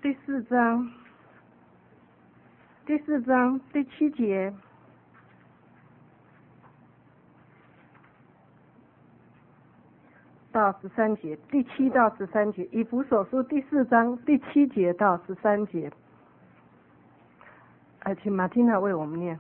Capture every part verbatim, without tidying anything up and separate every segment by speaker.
Speaker 1: 第四章，第四章第七节。到十三节，第七到十三节，以弗所书第四章第七节到十三节。呃，请马汀娜为我们念。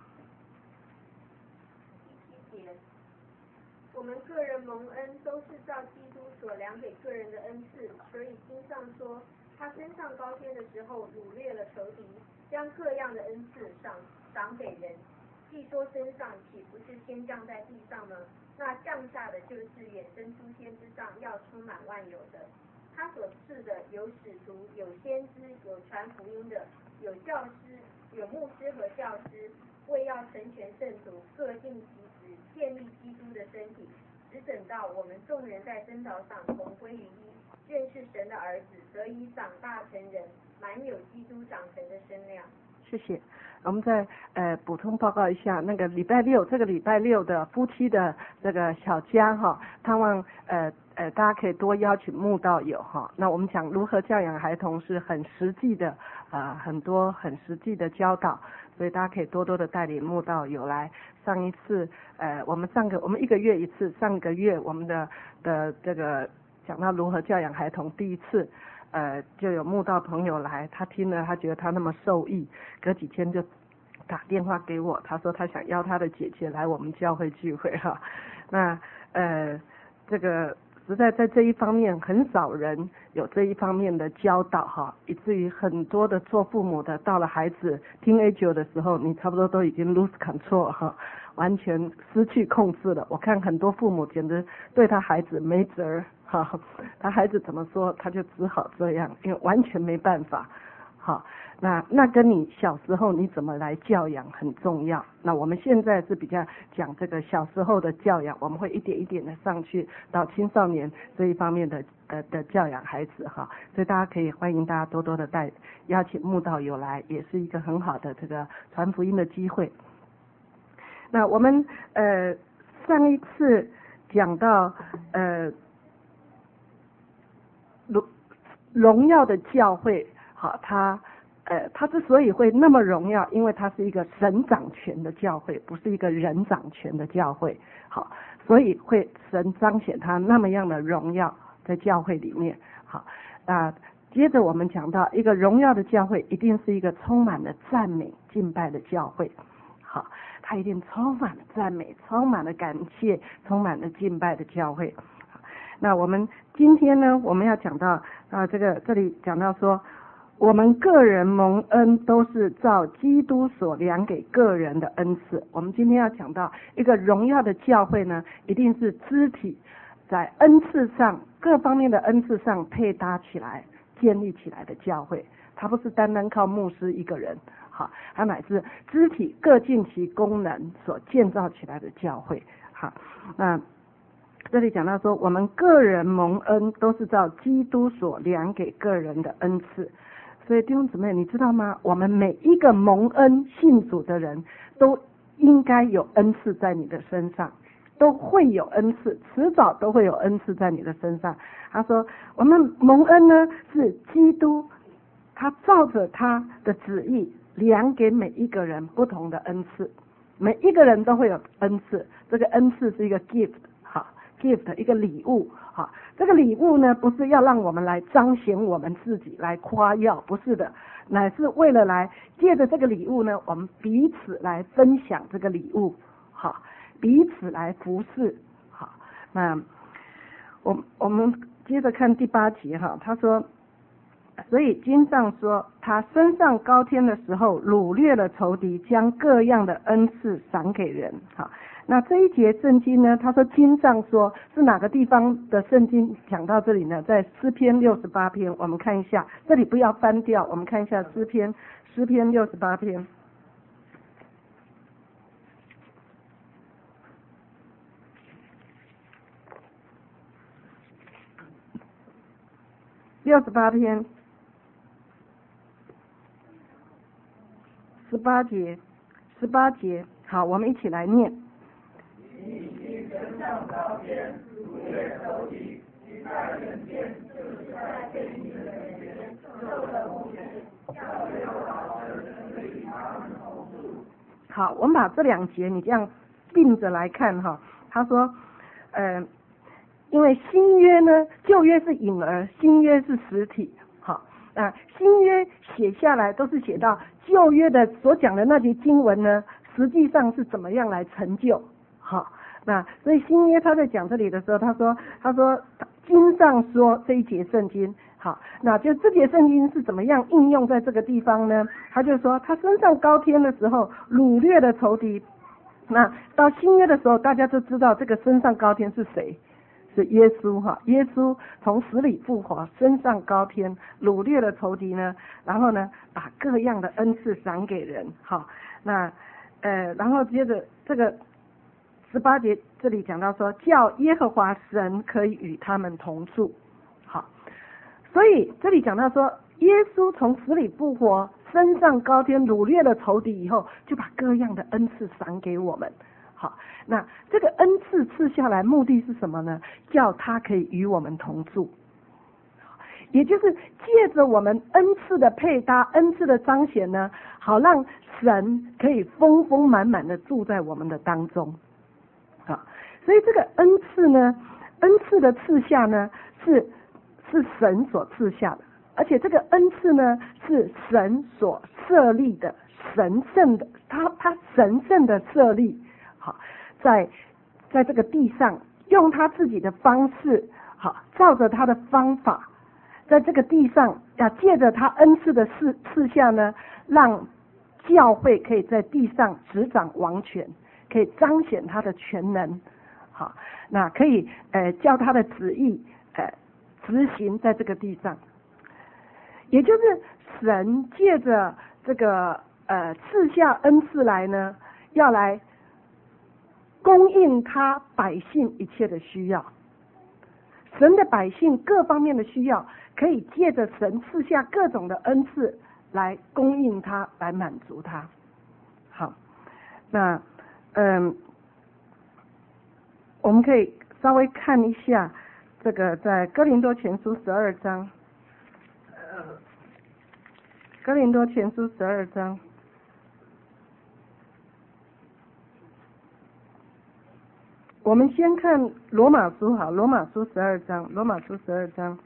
Speaker 2: 第七节，我们个人蒙恩，都是照基督所量给个人的恩赐，所以经上说，他升上高天的时候，掳掠了仇敌，将各样的恩赐赏赏给人。既说升上，岂不是先降在地上吗？那降下的就是衍生出天之上，要充满万有的。他所赐的有使徒，有先知，有传福音的，有教师，有牧师和教师，为要成全圣徒，各尽其职，建立基督的身体，只等到我们众人在真道上同归于一，愿是神的儿子，得以长大成人，满有基督长成的身量。
Speaker 1: 谢谢。我们再呃补充报告一下，那个礼拜六这个礼拜六的夫妻的这个小家哈，盼望呃呃大家可以多邀请慕道友哈。那我们讲如何教养孩童是很实际的啊、呃，很多很实际的教导，所以大家可以多多的带领慕道友来。上一次呃我们上个我们一个月一次，上个月我们的的这个讲到如何教养孩童，第一次。呃，就有慕道朋友来，他听了，他觉得他那么受益，隔几天就打电话给我，他说他想邀他的姐姐来我们教会聚会哈。那呃，这个实在在这一方面很少人有这一方面的教导哈，以至于很多的做父母的到了孩子 teenager 的时候，你差不多都已经 lose control 哈，完全失去控制了。我看很多父母简直对他孩子没辙。好，他孩子怎么说，他就只好这样，因为完全没办法。好，那那跟你小时候你怎么来教养很重要。那我们现在是比较讲这个小时候的教养，我们会一点一点的上去到青少年这一方面的的的教养孩子哈。所以大家可以欢迎大家多多的带邀请慕道友来，也是一个很好的这个传福音的机会。那我们呃上一次讲到呃。荣荣耀的教会，好，它呃，它之所以会那么荣耀，因为它是一个神掌权的教会，不是一个人掌权的教会，好，所以会神彰显它那么样的荣耀在教会里面，好，啊、呃，接着我们讲到一个荣耀的教会，一定是一个充满了赞美敬拜的教会，好，它一定充满了赞美，充满了感谢，充满了敬拜的教会。那我们今天呢，我们要讲到啊，这个这里讲到说，我们个人蒙恩都是照基督所量给个人的恩赐。我们今天要讲到一个荣耀的教会呢，一定是肢体在恩赐上各方面的恩赐上配搭起来、建立起来的教会。它不是单单靠牧师一个人，好，它乃是肢体各尽其功能所建造起来的教会。好，那。这里讲到说，我们个人蒙恩都是照基督所量给个人的恩赐。所以弟兄姊妹，你知道吗？我们每一个蒙恩信主的人都应该有恩赐在你的身上，都会有恩赐，迟早都会有恩赐在你的身上。他说，我们蒙恩呢是基督，他照着他的旨意量给每一个人不同的恩赐，每一个人都会有恩赐。这个恩赐是一个 gift， 好。gift 一个礼物，好，这个礼物呢，不是要让我们来彰显我们自己，来夸耀，不是的，乃是为了来借着这个礼物呢，我们彼此来分享这个礼物，好，彼此来服侍，好，那我我们接着看第八节哈，他说，所以经上说，他升上高天的时候，掳掠了仇敌，将各样的恩赐赏给人，好。那这一节圣经呢，他说经上说是哪个地方的圣经讲到这里呢？在诗篇六十八篇，我们看一下，这里不要翻掉，我们看一下诗篇，诗篇六十八篇。六十八篇，十八节，十八节，好，我们一起来念。
Speaker 3: 你已升上高天，掳掠仇敌，击败人间，就是在被你的面前
Speaker 1: 好，我们把这两节你这样并着来看哈。他说，呃，因为新约呢，旧约是影儿，新约是实体。好，那新约写下来都是写到旧约的所讲的那些经文呢，实际上是怎么样来成就。好，那所以新约他在讲这里的时候，他说，他说经上说这一节圣经。好，那就这节圣经是怎么样应用在这个地方呢？他就说，他升上高天的时候，掳掠了仇敌。那到新约的时候，大家都知道这个升上高天是谁？是耶稣哈。耶稣从死里复活，升上高天，掳掠了仇敌呢，然后呢，把各样的恩赐赏给人。好，那呃，然后接着这个十八节这里讲到说，叫耶和华神可以与他们同住。好。所以这里讲到说，耶稣从死里复活，升上高天，掳掠了仇敌以后，就把各样的恩赐赏给我们。好，那这个恩赐赐下来，目的是什么呢？叫他可以与我们同住，也就是借着我们恩赐的配搭、恩赐的彰显呢，好让神可以丰丰满满的住在我们的当中。啊，所以这个恩赐呢，恩赐的赐下呢，是。是神所赐下的，而且这个恩赐呢是神所设立的，神圣的，他他神圣的设立，好，在在这个地上用他自己的方式，好，照着他的方法，在这个地上要借着他恩赐的赐赐下呢，让教会可以在地上执掌王权，可以彰显他的全能，好，那可以呃叫他的旨意呃。执行在这个地上，也就是神借着这个呃赐下恩赐来呢，要来供应他百姓一切的需要。神的百姓各方面的需要，可以借着神赐下各种的恩赐来供应他，来满足他。好，那嗯，我们可以稍微看一下。这个在哥林多前书十二章，哥林多前书十二章，我们先看罗马书好，罗马书十二章，罗马书十二章，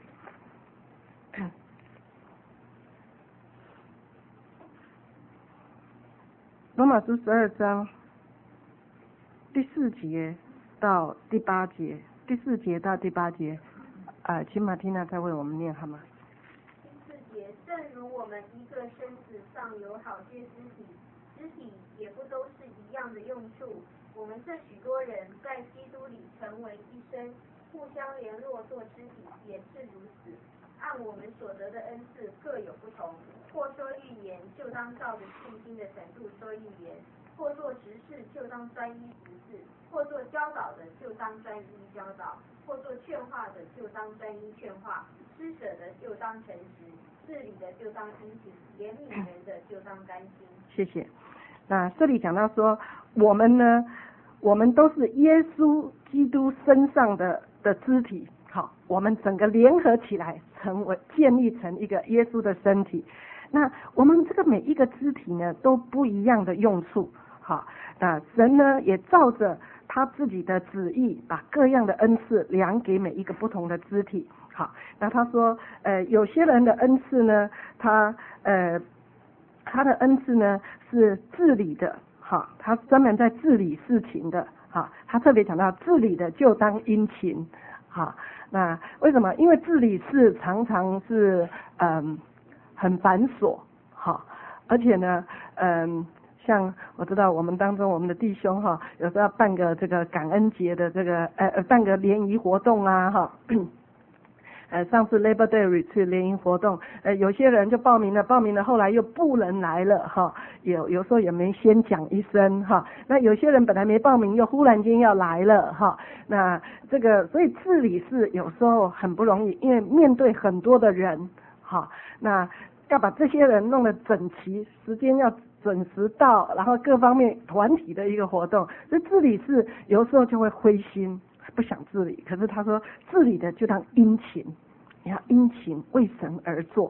Speaker 1: 罗马书十二章第四节到第八节。第四节到第八节，啊、呃，请马蒂娜再为我们念好吗？
Speaker 2: 第四节，正如我们一个身子上有好些肢体，肢体也不都是一样的用处。我们这许多人在基督里成为一身，互相联络做肢体，也是如此。按我们所得的恩赐各有不同，或说预言，就当照着信心的程度说预言；或做执事，就当专一执事；或做教导的，就当专一教导；或做劝化的，就当专一劝化；施舍的，就当诚实；治理的，就当殷勤；怜悯人的，就当甘心。
Speaker 1: 谢谢。那这里讲到说，我们呢，我们都是耶稣基督身上的的肢体。好，我们整个联合起来，成为建立成一个耶稣的身体。那我们这个每一个肢体呢，都不一样的用处。好，那神呢也照着他自己的旨意，把各样的恩赐量给每一个不同的肢体。好，那他说，呃，有些人的恩赐呢，他呃他的恩赐呢是治理的。好，他专门在治理事情的。好，他特别讲到治理的就当殷勤。好，那为什么？因为治理事常常是嗯很繁琐，好，而且呢，嗯，像我知道我们当中我们的弟兄哈，有时候要办个这个感恩节的这个呃办个联谊活动啊哈。呃，上次 Labor Day Retreat 联谊活动，呃，有些人就报名了，报名了，后来又不能来了哈，有有时候也没先讲一声哈。那有些人本来没报名，又忽然间要来了哈。那这个，所以治理是有时候很不容易，因为面对很多的人哈，那要把这些人弄得整齐，时间要准时到，然后各方面团体的一个活动，这治理是有时候就会灰心。不想治理，可是他说治理的就当殷勤，你要殷勤为神而做，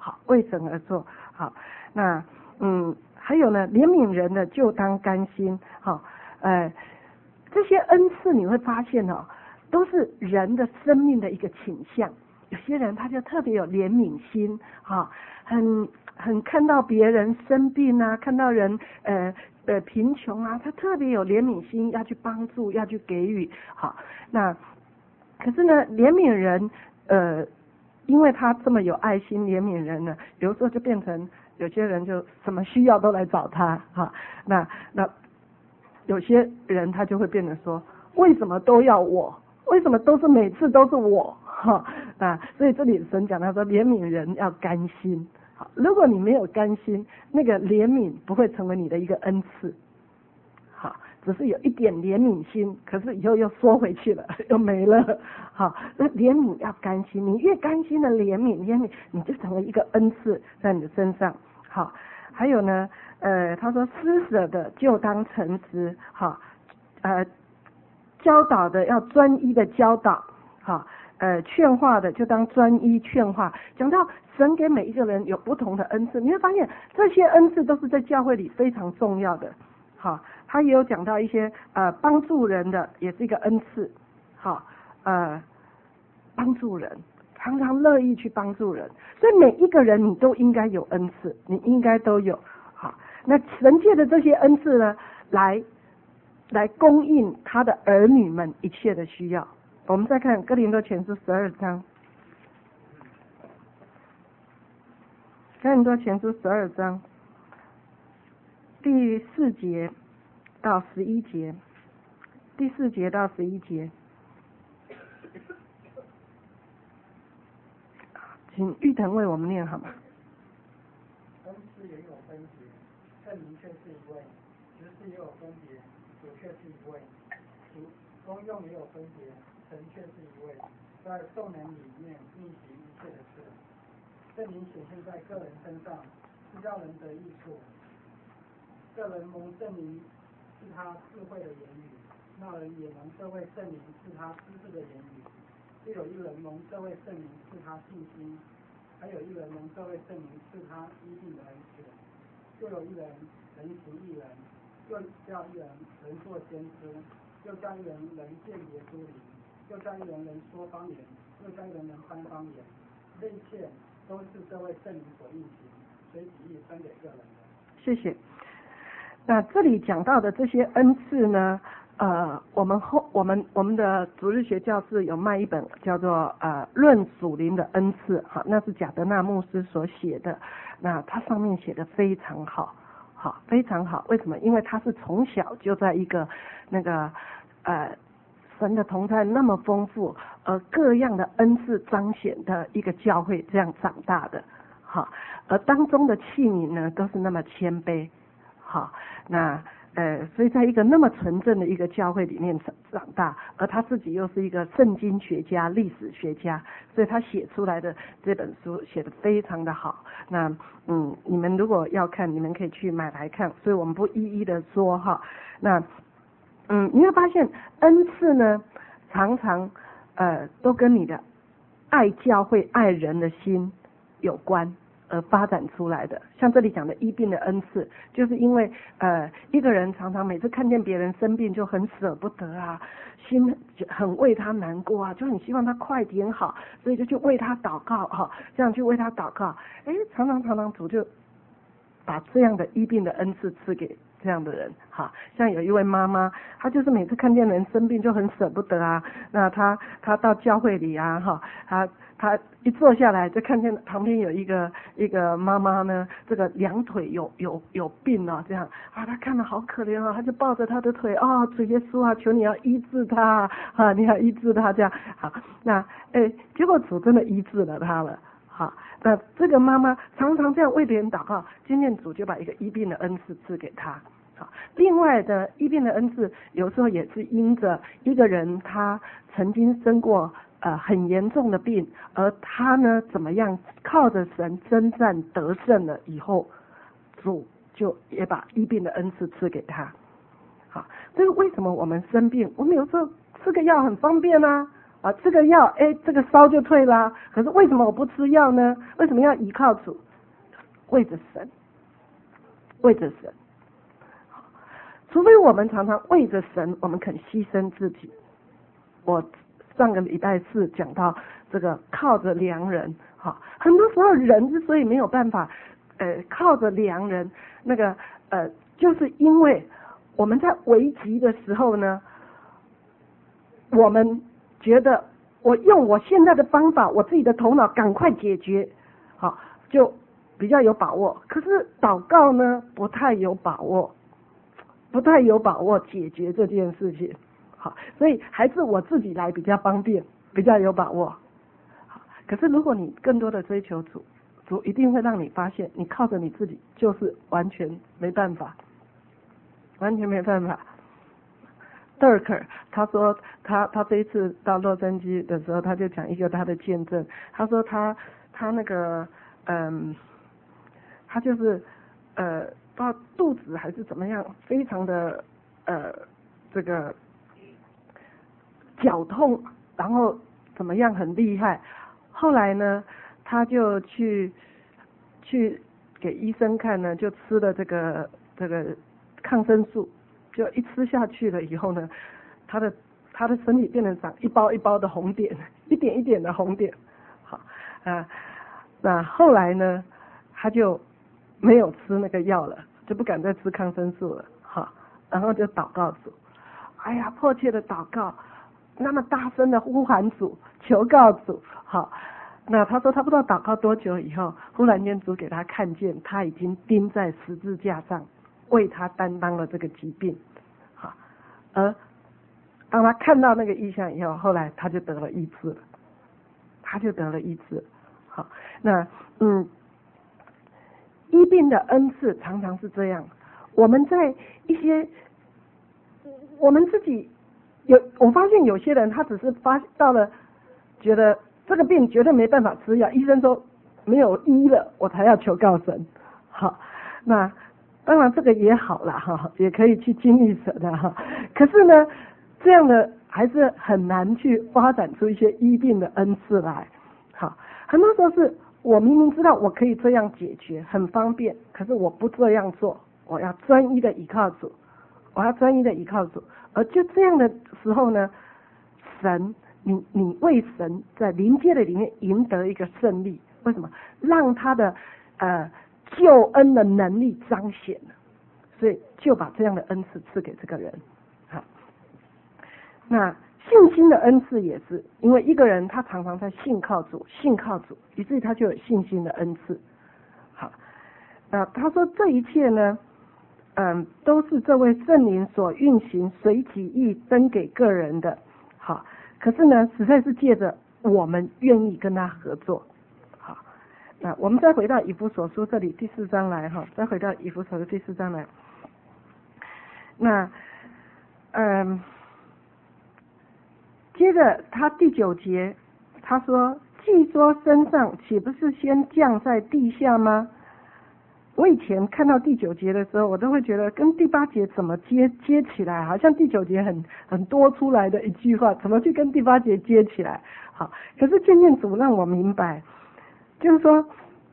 Speaker 1: 好，为神而做。好，那嗯，还有呢，怜悯人的就当甘心。好，呃，这些恩赐你会发现哦，都是人的生命的一个倾向。有些人他就特别有怜悯心，哈，很很看到别人生病啊，看到人呃呃贫穷啊，他特别有怜悯心，要去帮助，要去给予。好，那可是呢，怜悯人呃，因为他这么有爱心，怜悯人呢，有时候就变成有些人就什么需要都来找他，哈，那那有些人他就会变成说，为什么都要我？为什么都是每次都是我？哈啊，所以这里神讲他说怜悯人要甘心。好，如果你没有甘心，那个怜悯不会成为你的一个恩赐。好，只是有一点怜悯心，可是以后又缩回去了，又没了。好，那怜悯要甘心，你越甘心的怜悯，怜悯你就成为一个恩赐在你的身上。好，还有呢，呃，他说施舍的就当诚实。好，呃。教导的要专一的教导，好，呃，劝化的就当专一劝化。讲到神给每一个人有不同的恩赐，你会发现这些恩赐都是在教会里非常重要的。好，他也有讲到一些呃帮助人的也是一个恩赐，好，呃，帮助人，常常乐意去帮助人，所以每一个人你都应该有恩赐，你应该都有。好，那神借的这些恩赐呢，来。来供应他的儿女们一切的需要。我们再看哥林多前书十二章，哥林多前书十二章第四节到十一节，第四节到十一节，请玉腾为我们念好吗？
Speaker 4: 恩赐也有分别，圣灵却是一位；职事也有分别，主却是一位；主功用也有分别，神却是一位，在众人里面运行一切的事。圣灵显现在个人身上，是叫人得益处。个人蒙圣灵是他智慧的言语，那人也蒙这位圣灵是他知识的言语。又有一人蒙这位圣灵是他信心，还有一人蒙这位圣灵是他医病的恩赐。又有一人人行一人，又叫一人人做先知，又叫一人人辨别诸灵，又叫一人人说方言，又叫一人人翻方言。这一切都是这位圣灵所运行，随己意分给个人的。
Speaker 1: 谢谢。那这里讲到的这些恩赐呢，呃，我们后我们我们的主日学教室有卖一本叫做呃《论属灵的恩赐》，好，那是贾德纳牧师所写的。那他上面写的非常好，好，非常好。为什么？因为他是从小就在一个那个呃神的同在那么丰富，而各样的恩赐彰显的一个教会这样长大的，好，而当中的器皿呢都是那么谦卑，好，那。呃，所以在一个那么纯正的一个教会里面长长大，而他自己又是一个圣经学家、历史学家，所以他写出来的这本书写得非常的好。那嗯，你们如果要看，你们可以去买来看，所以我们不一一的说哈。那嗯，你会发现恩赐呢，常常呃都跟你的爱教会、爱人的心有关。而发展出来的，像这里讲的医病的恩赐，就是因为呃一个人常常每次看见别人生病就很舍不得啊，心很为他难过啊，就很希望他快点好，所以就去为他祷告哈、啊，这样去为他祷告，哎，常常常常主就把这样的医病的恩赐赐给这样的人，哈，像有一位妈妈，她就是每次看见人生病就很舍不得啊，那她她到教会里啊，哈，她她一坐下来就看见旁边有一个一个妈妈呢，这个两腿有有有病啊，这样啊，她看了好可怜啊，她就抱着她的腿啊，主耶稣啊，求你要医治她啊，你要医治她这样，好，那哎，结果主真的医治了她了。好，那这个妈妈常常这样为别人祷告，今天主就把一个医病的恩赐赐给她。好，另外的医病的恩赐，有时候也是因着一个人他曾经生过呃很严重的病，而他呢怎么样靠着神征战得胜了以后，主就也把医病的恩赐赐给他。好，这个为什么我们生病，我们有时候吃个药很方便啊。 啊，这个药，哎，这个烧就退啦。可是为什么我不吃药呢？为什么要依靠主？为着神，为着神。除非我们常常为着神，我们肯牺牲自己。我上个礼拜四讲到这个靠着良人，哈，很多时候人之所以没有办法，呃，靠着良人，那个呃，就是因为我们在危急的时候呢，我们觉得我用我现在的方法，我自己的头脑赶快解决，好，就比较有把握。可是祷告呢，不太有把握，不太有把握解决这件事情。好，所以还是我自己来比较方便，比较有把握。好，可是如果你更多的追求主，主一定会让你发现，你靠着你自己就是完全没办法，完全没办法。Dirk 他说他他这一次到洛杉矶的时候，他就讲一个他的见证。他说他他那个嗯，他就是呃，不知道肚子还是怎么样，非常的呃这个绞痛，然后怎么样很厉害。后来呢，他就去去给医生看呢，就吃了这个这个抗生素。就一吃下去了以后呢，他的他的身体变成长一包一包的红点，一点一点的红点。好啊，那后来呢，他就没有吃那个药了，就不敢再吃抗生素了。好，然后就祷告主，哎呀，迫切的祷告，那么大声的呼喊主，求告主。好，那他说他不知道祷告多久以后，忽然间主给他看见，他已经钉在十字架上。为他担当了这个疾病，好，而当他看到那个异象以后，后来他就得了医治了，他就得了医治。好，那嗯，医病的恩赐常常是这样。我们在一些我们自己有，我发现有些人他只是发到了，觉得这个病绝对没办法吃药，医生说没有医了，我才要求告神。好，那。当然这个也好了哈，也可以去经历神的哈。可是呢，这样的还是很难去发展出一些医病的恩赐来。好，很多时候是我明明知道我可以这样解决，很方便，可是我不这样做，我要专一的依靠主，我要专一的依靠主。而就这样的时候呢，神，你你为神在临界的里面赢得一个胜利，为什么？让他的呃。救恩的能力彰显了，所以就把这样的恩赐赐给这个人。好，那信心的恩赐也是，因为一个人他常常在信靠主，信靠主，以至于他就有信心的恩赐。好，那他说这一切呢，嗯，都是这位圣灵所运行、随己意分给个人的。好，可是呢，实在是借着我们愿意跟他合作。那我们再回到以弗所书这里第四章来哈，再回到以弗所书第四章来。那嗯，接着他第九节他说，既说升上，岂不是先降在地下吗？我以前看到第九节的时候，我都会觉得跟第八节怎么接接起来，好像第九节很很多出来的一句话，怎么去跟第八节接起来？好，可是渐渐主让我明白。就是说，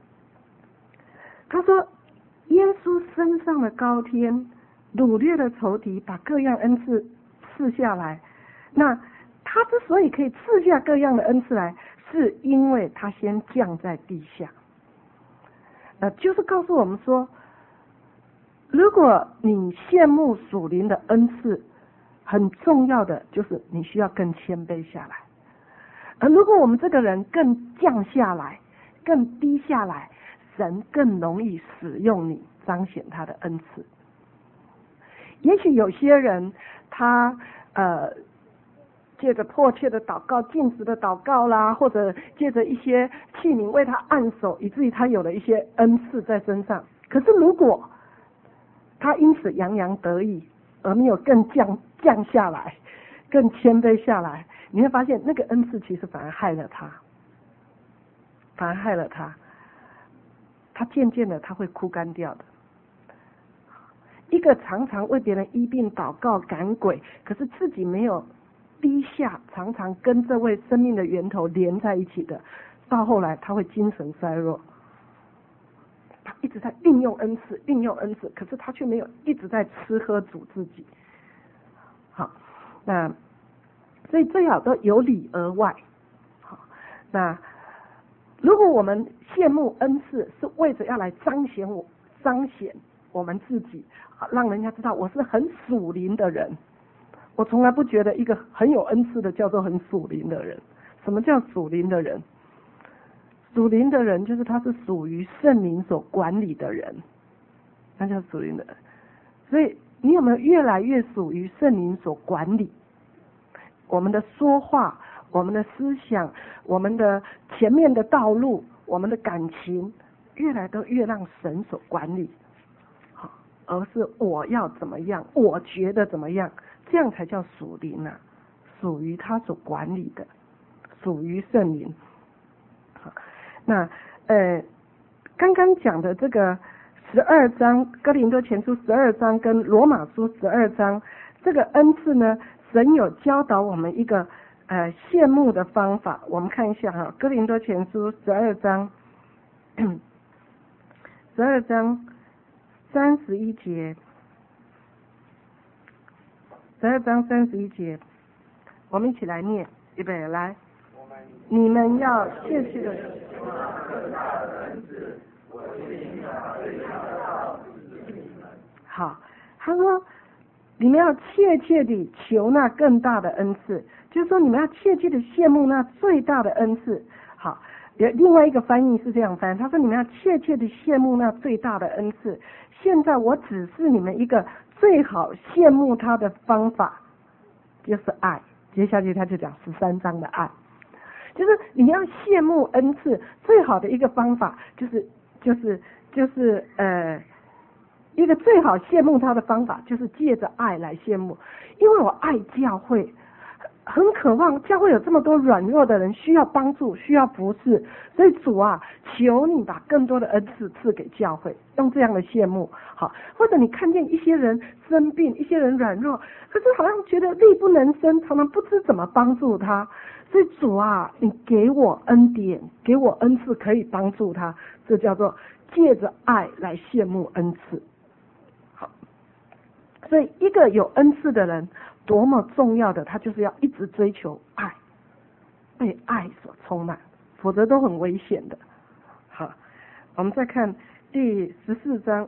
Speaker 1: 他说，耶稣升上了高天，掳掠了仇敌，把各样恩赐赐下来。那他之所以可以赐下各样的恩赐来，是因为他先降在地下。呃，就是告诉我们说，如果你羡慕属灵的恩赐，很重要的就是你需要更谦卑下来。而如果我们这个人更降下来，更低下来，神更容易使用你，彰显他的恩赐。也许有些人他呃借着迫切的祷告、禁食的祷告啦，或者借着一些器皿为他按手，以至于他有了一些恩赐在身上。可是如果他因此洋洋得意，而没有更降降下来，更谦卑下来，你会发现那个恩赐其实反而害了他。反而害了他，他渐渐的他会枯干掉的。一个常常为别人医病祷告赶鬼，可是自己没有低下，常常跟这位生命的源头连在一起的，到后来他会精神衰弱。他一直在运用恩赐，运用恩赐，可是他却没有一直在吃喝主自己。好，那所以最好都有里而外。好，那如果我们羡慕恩赐，是为着要来彰显我彰显我们自己，让人家知道我是很属灵的人。我从来不觉得一个很有恩赐的叫做很属灵的人。什么叫属灵的人？属灵的人就是他是属于圣灵所管理的人，那叫属灵的人。所以你有没有越来越属于圣灵所管理？我们的说话，我们的思想，我们的前面的道路，我们的感情，越来都越让神所管理，好，而是我要怎么样，我觉得怎么样，这样才叫属灵啊，属于他所管理的，属于圣灵。好，那呃，刚刚讲的这个十二章，哥林多前书十二章跟罗马书十二章，这个恩赐呢，神有教导我们一个呃羡慕的方法。我们看一下哈，哥林多前书十二章，十二章三十一节，十二章三十一节，我们一起来念，预备来，你们要切切的。好，他说你们要切切地求那更大的恩赐，就是说你们要切切地羡慕那最大的恩赐。好，有另外一个翻译是这样翻，他说你们要切切地羡慕那最大的恩赐。现在我指示你们一个最好羡慕他的方法，就是爱。接下去他就讲十三章的爱，就是你要羡慕恩赐最好的一个方法，就是就是就是呃。一个最好羡慕他的方法，就是借着爱来羡慕。因为我爱教会，很渴望教会有这么多软弱的人需要帮助，需要服侍，所以主啊，求你把更多的恩赐赐给教会，用这样的羡慕。好，或者你看见一些人生病，一些人软弱，可是好像觉得力不能生，常常不知怎么帮助他，所以主啊，你给我恩典，给我恩赐可以帮助他，这叫做借着爱来羡慕恩赐。所以一个有恩赐的人多么重要的，他就是要一直追求爱，被爱所充满，否则都很危险的。好，我们再看第十四章，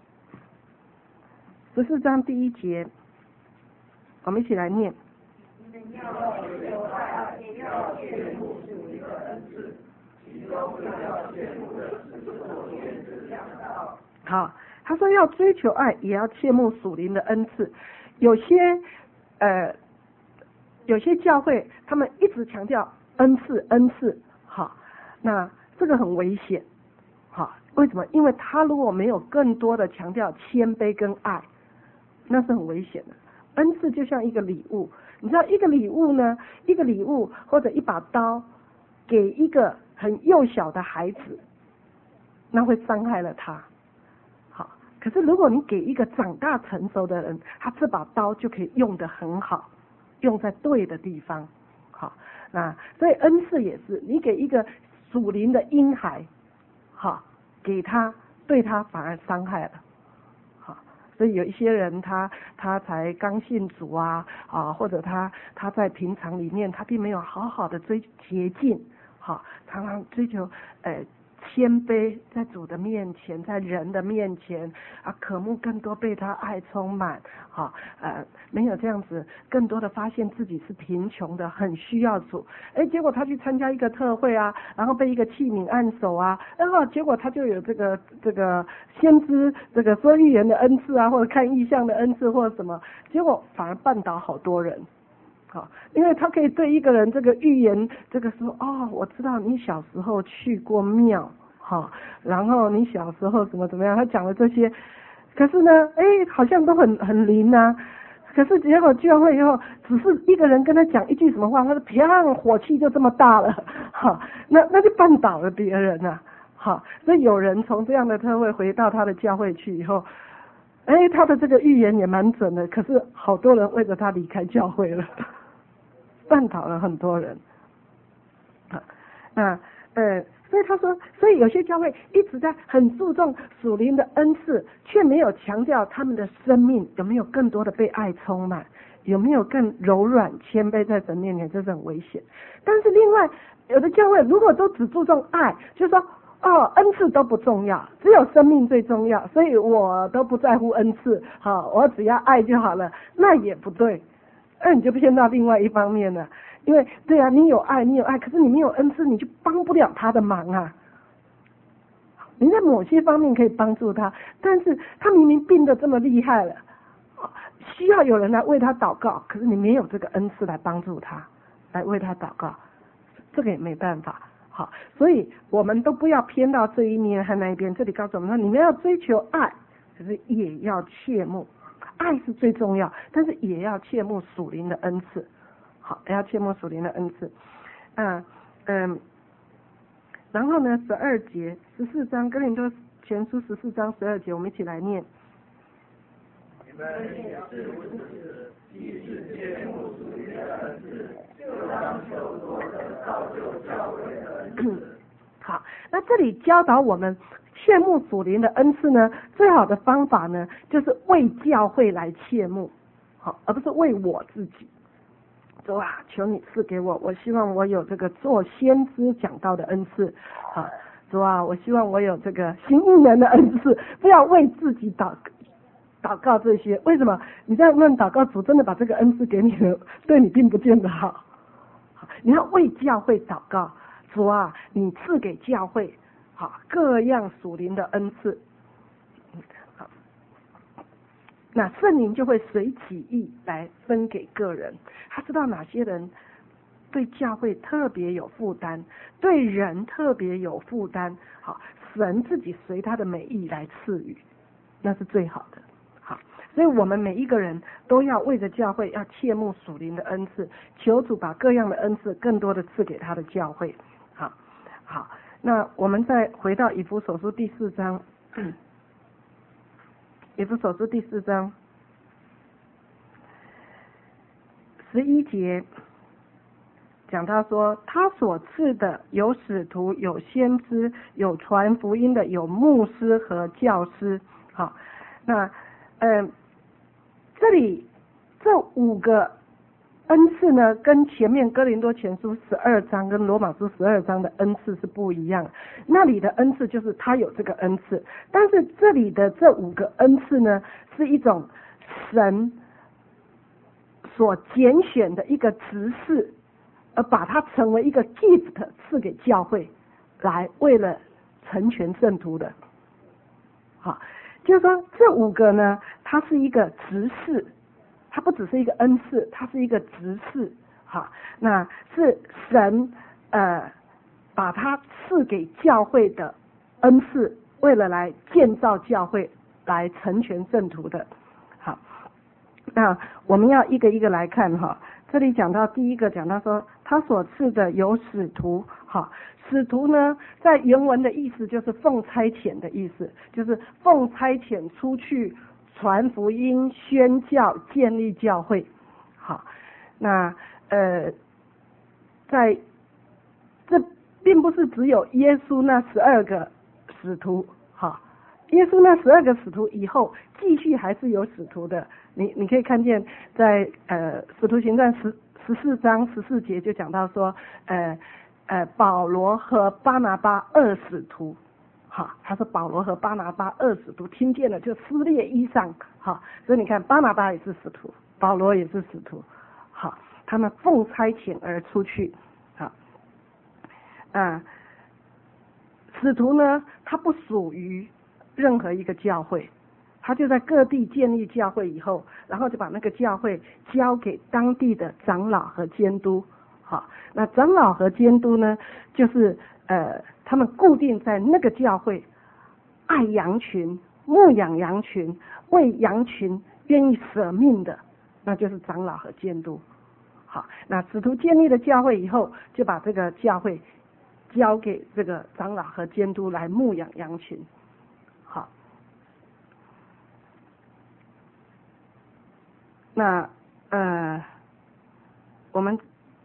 Speaker 1: 十四章第一节，我们一起来念。
Speaker 3: 你们要求爱，也要羡慕属灵的恩赐，其中最要羡慕的是所愿之讲道。
Speaker 1: 好，他说要追求爱，也要切慕属灵的恩赐。有些呃，有些教会他们一直强调恩赐，恩赐，好，那这个很危险，好，为什么？因为他如果没有更多的强调谦卑跟爱，那是很危险的。恩赐就像一个礼物，你知道一个礼物呢，一个礼物或者一把刀，给一个很幼小的孩子，那会伤害了他。可是如果你给一个长大成熟的人，他这把刀就可以用得很好，用在对的地方。好，那所以恩赐也是，你给一个属灵的婴孩，好，给他对他反而伤害了。好，所以有一些人他他才刚信主啊啊，或者他他在平常里面他并没有好好的追捷径，好，常常追求呃。谦卑，在主的面前，在人的面前啊，渴慕更多被他爱充满，好、啊，呃，没有这样子，更多的发现自己是贫穷的，很需要主。哎，结果他去参加一个特会啊，然后被一个器皿按手啊，然后结果他就有这个这个先知这个说预言的恩赐啊，或者看异象的恩赐或者什么，结果反而绊倒好多人。好，因为他可以对一个人这个预言，这个说哦，我知道你小时候去过庙，好，然后你小时候怎么怎么样，他讲了这些，可是呢，哎，好像都很很灵啊，可是结果聚完会以后，只是一个人跟他讲一句什么话，他的啪，火气就这么大了，好，那那就绊倒了别人啊，好，所以有人从这样的特会回到他的教会去以后，哎，他的这个预言也蛮准的，可是好多人为着他离开教会了。 绊倒了很多人。啊，那呃，所以他说，所以有些教会一直在很注重属灵的恩赐，却没有强调他们的生命有没有更多的被爱充满，有没有更柔软谦卑在神面前，这是很危险。但是另外有的教会如果都只注重爱，就说哦，恩赐都不重要，只有生命最重要，所以我都不在乎恩赐，好，我只要爱就好了，那也不对，那你就偏到另外一方面了。因为对啊，你有爱，你有爱，可是你没有恩赐，你就帮不了他的忙啊。你在某些方面可以帮助他，但是他明明病得这么厉害了，需要有人来为他祷告，可是你没有这个恩赐来帮助他，来为他祷告，这个也没办法。好，所以我们都不要偏到这一面和那一边。这里告诉我们说，你们要追求爱，可是也要切慕，爱是最重要，但是也要切慕属灵的恩赐。好，也要切慕属灵的恩赐。嗯嗯，然后呢，十二节十四章哥林多前书十四章十二节，我们一起来念。
Speaker 3: 你们也是如此，既是切慕属灵的恩赐，就当求多的造就教会的恩赐。
Speaker 1: 好，那这里教导我们切慕属灵的恩赐呢，最好的方法呢，就是为教会来切慕，好，而不是为我自己。主啊，求你赐给我，我希望我有这个做先知讲道的恩赐，啊，主啊，我希望我有这个行异能的恩赐，不要为自己祷祷告这些。为什么？你这样问祷告，主真的把这个恩赐给你了，对你并不见得好。你要为教会祷告，主啊，你赐给教会好各样属灵的恩赐。好，那圣灵就会随己意来分给个人，他知道哪些人对教会特别有负担，对人特别有负担，好，神自己随他的美意来赐予，那是最好的。好，所以我们每一个人都要为着教会要切慕属灵的恩赐，求主把各样的恩赐更多的赐给他的教会。好，好，那我们再回到以弗所书第四章。嗯以弗所书第四章十一节讲到说，他所赐的有使徒，有先知，有传福音的，有牧师和教师。好，那嗯、呃，这里这五个恩赐呢，跟前面哥林多前书十二章跟罗马书十二章的恩赐是不一样。那里的恩赐就是他有这个恩赐，但是这里的这五个恩赐呢，是一种神所拣选的一个职事，而把它成为一个 gift 赐给教会，来为了成全圣徒的。好，就是说这五个呢，它是一个职事。它不只是一个恩赐，它是一个职事，好，那是神呃把它赐给教会的恩赐，为了来建造教会，来成全圣徒的。好，那我们要一个一个来看哈。这里讲到第一个，讲到说他所赐的有使徒，好，使徒呢在原文的意思就是奉差遣的意思，就是奉差遣出去传福音、宣教、建立教会。好，那呃，在这并不是只有耶稣那十二个使徒，好，耶稣那十二个使徒以后继续还是有使徒的。你你可以看见在呃使徒行传十十四章十四节就讲到说，呃呃保罗和巴拿巴二使徒。好，他说保罗和巴拿巴二使徒听见了就撕裂衣裳。好，所以你看巴拿巴也是使徒，保罗也是使徒。好，他们奉差遣而出去。好，啊，使徒呢，他不属于任何一个教会，他就在各地建立教会以后，然后就把那个教会交给当地的长老和监督。好，那长老和监督呢，就是呃，他们固定在那个教会，爱羊群、牧养羊群、为羊群愿意舍命的，那就是长老和监督。好，那使徒建立了教会以后，就把这个教会交给这个长老和监督来牧养羊群。好，那呃，我们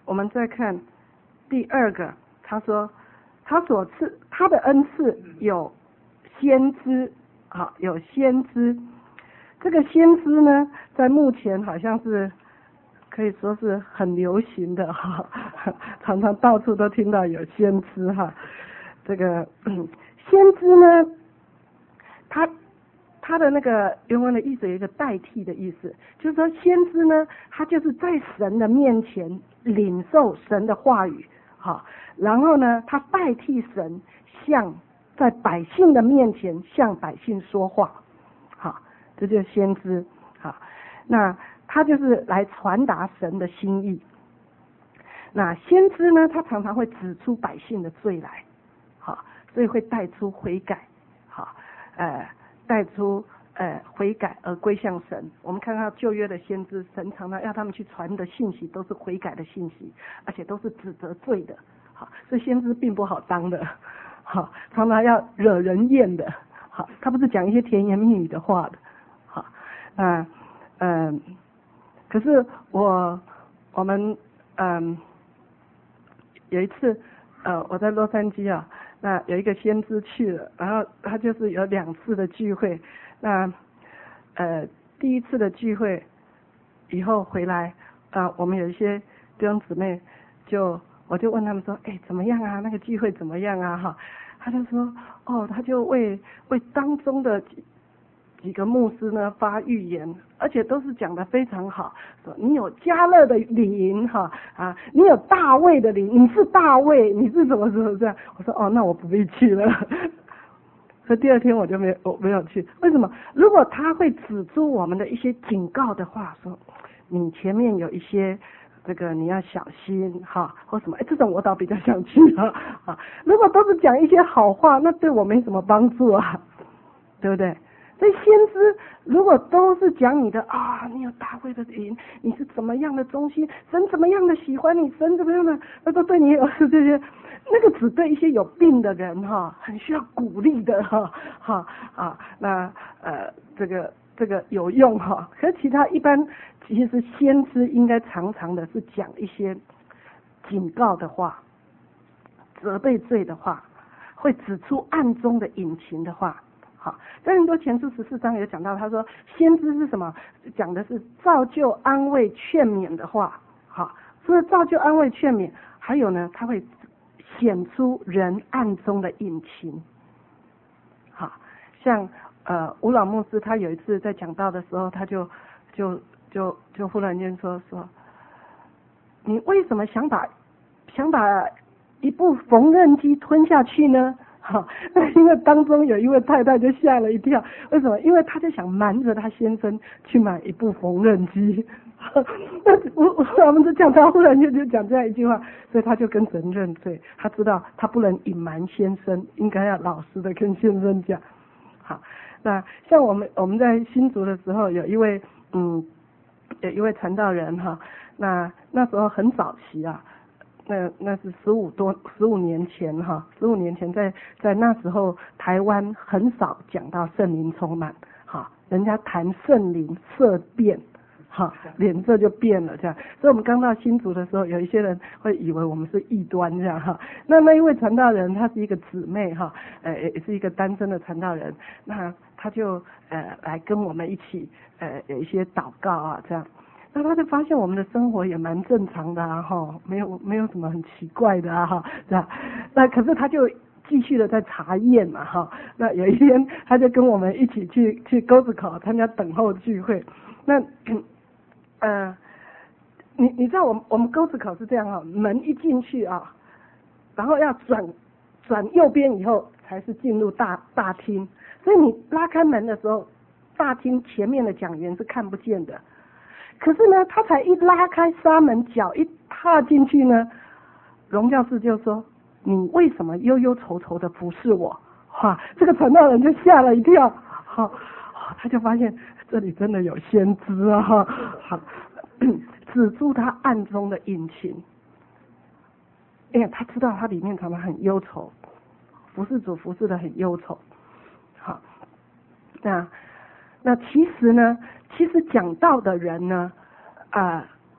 Speaker 1: 我们再看第二个，他说他所赐他的恩赐有先知，好，有先知。这个先知呢，在目前好像是可以说是很流行的哈，常常到处都听到有先知哈。这个、嗯、先知呢，他他的那个原文的意思有一个代替的意思，就是说先知呢，他就是在神的面前领受神的话语，好，然后呢，他代替神向在百姓的面前向百姓说话，好。这就是先知，好，那他就是来传达神的心意。那先知呢，他常常会指出百姓的罪来，好，所以会带出悔改，好，呃，带出呃悔改而归向神。我们看到旧约的先知，神常常要他们去传的信息都是悔改的信息，而且都是指责罪的，好，所以先知并不好当的，好，常常要惹人厌的，好，他不是讲一些甜言蜜语的话的。啊，嗯，可是我我们嗯有一次呃我在洛杉矶啊，那有一个先知去了，然后他就是有两次的聚会，那呃第一次的聚会以后回来啊、呃，我们有一些弟兄姊妹就我就问他们说，哎怎么样啊？那个聚会怎么样啊？哈，他就说哦，他就为为当中的几个牧师呢发预言，而且都是讲得非常好，说你有迦勒的灵哈啊，你有大卫的灵，你是大卫，你是怎么怎么这样？我说哦，那我不必去了。所以第二天我就没有我没有去，为什么？如果他会指出我们的一些警告的话，说你前面有一些这个你要小心哈，或什么，哎，这种我倒比较想去啊啊。如果都是讲一些好话，那对我没什么帮助啊，对不对？所以先知如果都是讲你的啊，你有大卫的灵，你是怎么样的忠心，神怎么样的喜欢你，神怎么样的，那都对你有这些，那个只对一些有病的人哈，很需要鼓励的哈哈啊，那呃这个这个有用哈。可是其他一般其实先知应该常常的是讲一些警告的话，责备罪的话，会指出暗中的隐情的话。好，在很多前书十四章有讲到，他说先知是什么？讲的是造就、安慰、劝勉的话。好，除了造就、安慰、劝勉，还有呢，他会显出人暗中的隐情。好，像呃吴老牧师，他有一次在讲道的时候，他就就就就忽然间说说，你为什么想把想把一部缝纫机吞下去呢？好，那因为当中有一位太太就吓了一跳，为什么？因为她就想瞒着她先生去买一部缝纫机。那我我们就讲他忽然间就讲这样一句话，所以他就跟神认罪，他知道他不能隐瞒先生，应该要老实的跟先生讲。好，那像我们我们在新竹的时候，有一位嗯有一位传道人哈，那那时候很早期啊。那那是十五多十五年前哈，十五年前在在那时候台湾很少讲到圣灵充满，哈，人家谈圣灵色变，哈，脸色就变了这样。所以我们刚到新竹的时候，有一些人会以为我们是异端这样哈。那那一位传道人，她是一个姊妹哈，呃也是一个单身的传道人，那他就呃来跟我们一起呃有一些祷告啊这样。那他就发现我们的生活也蛮正常的啊，哈，没有没有什么很奇怪的啊，哈，是吧？那可是他就继续的在查验嘛，哈。那有一天他就跟我们一起去去沟子口参加等候聚会。那呃，你你知道我们我们沟子口是这样啊，门一进去啊，然后要转转右边以后才是进入大大厅，所以你拉开门的时候，大厅前面的讲员是看不见的。可是呢，他才一拉开纱门，脚一踏进去呢，荣教士就说：“你为什么忧忧愁愁的服侍我？”哇，这个传道人就吓了一跳，好，他就发现这里真的有先知啊，好，指出他暗中的隐情。哎呀，他知道他里面常常很忧愁，服侍主服侍的很忧愁。好，那那其实呢？其实讲道的人呢，啊、呃，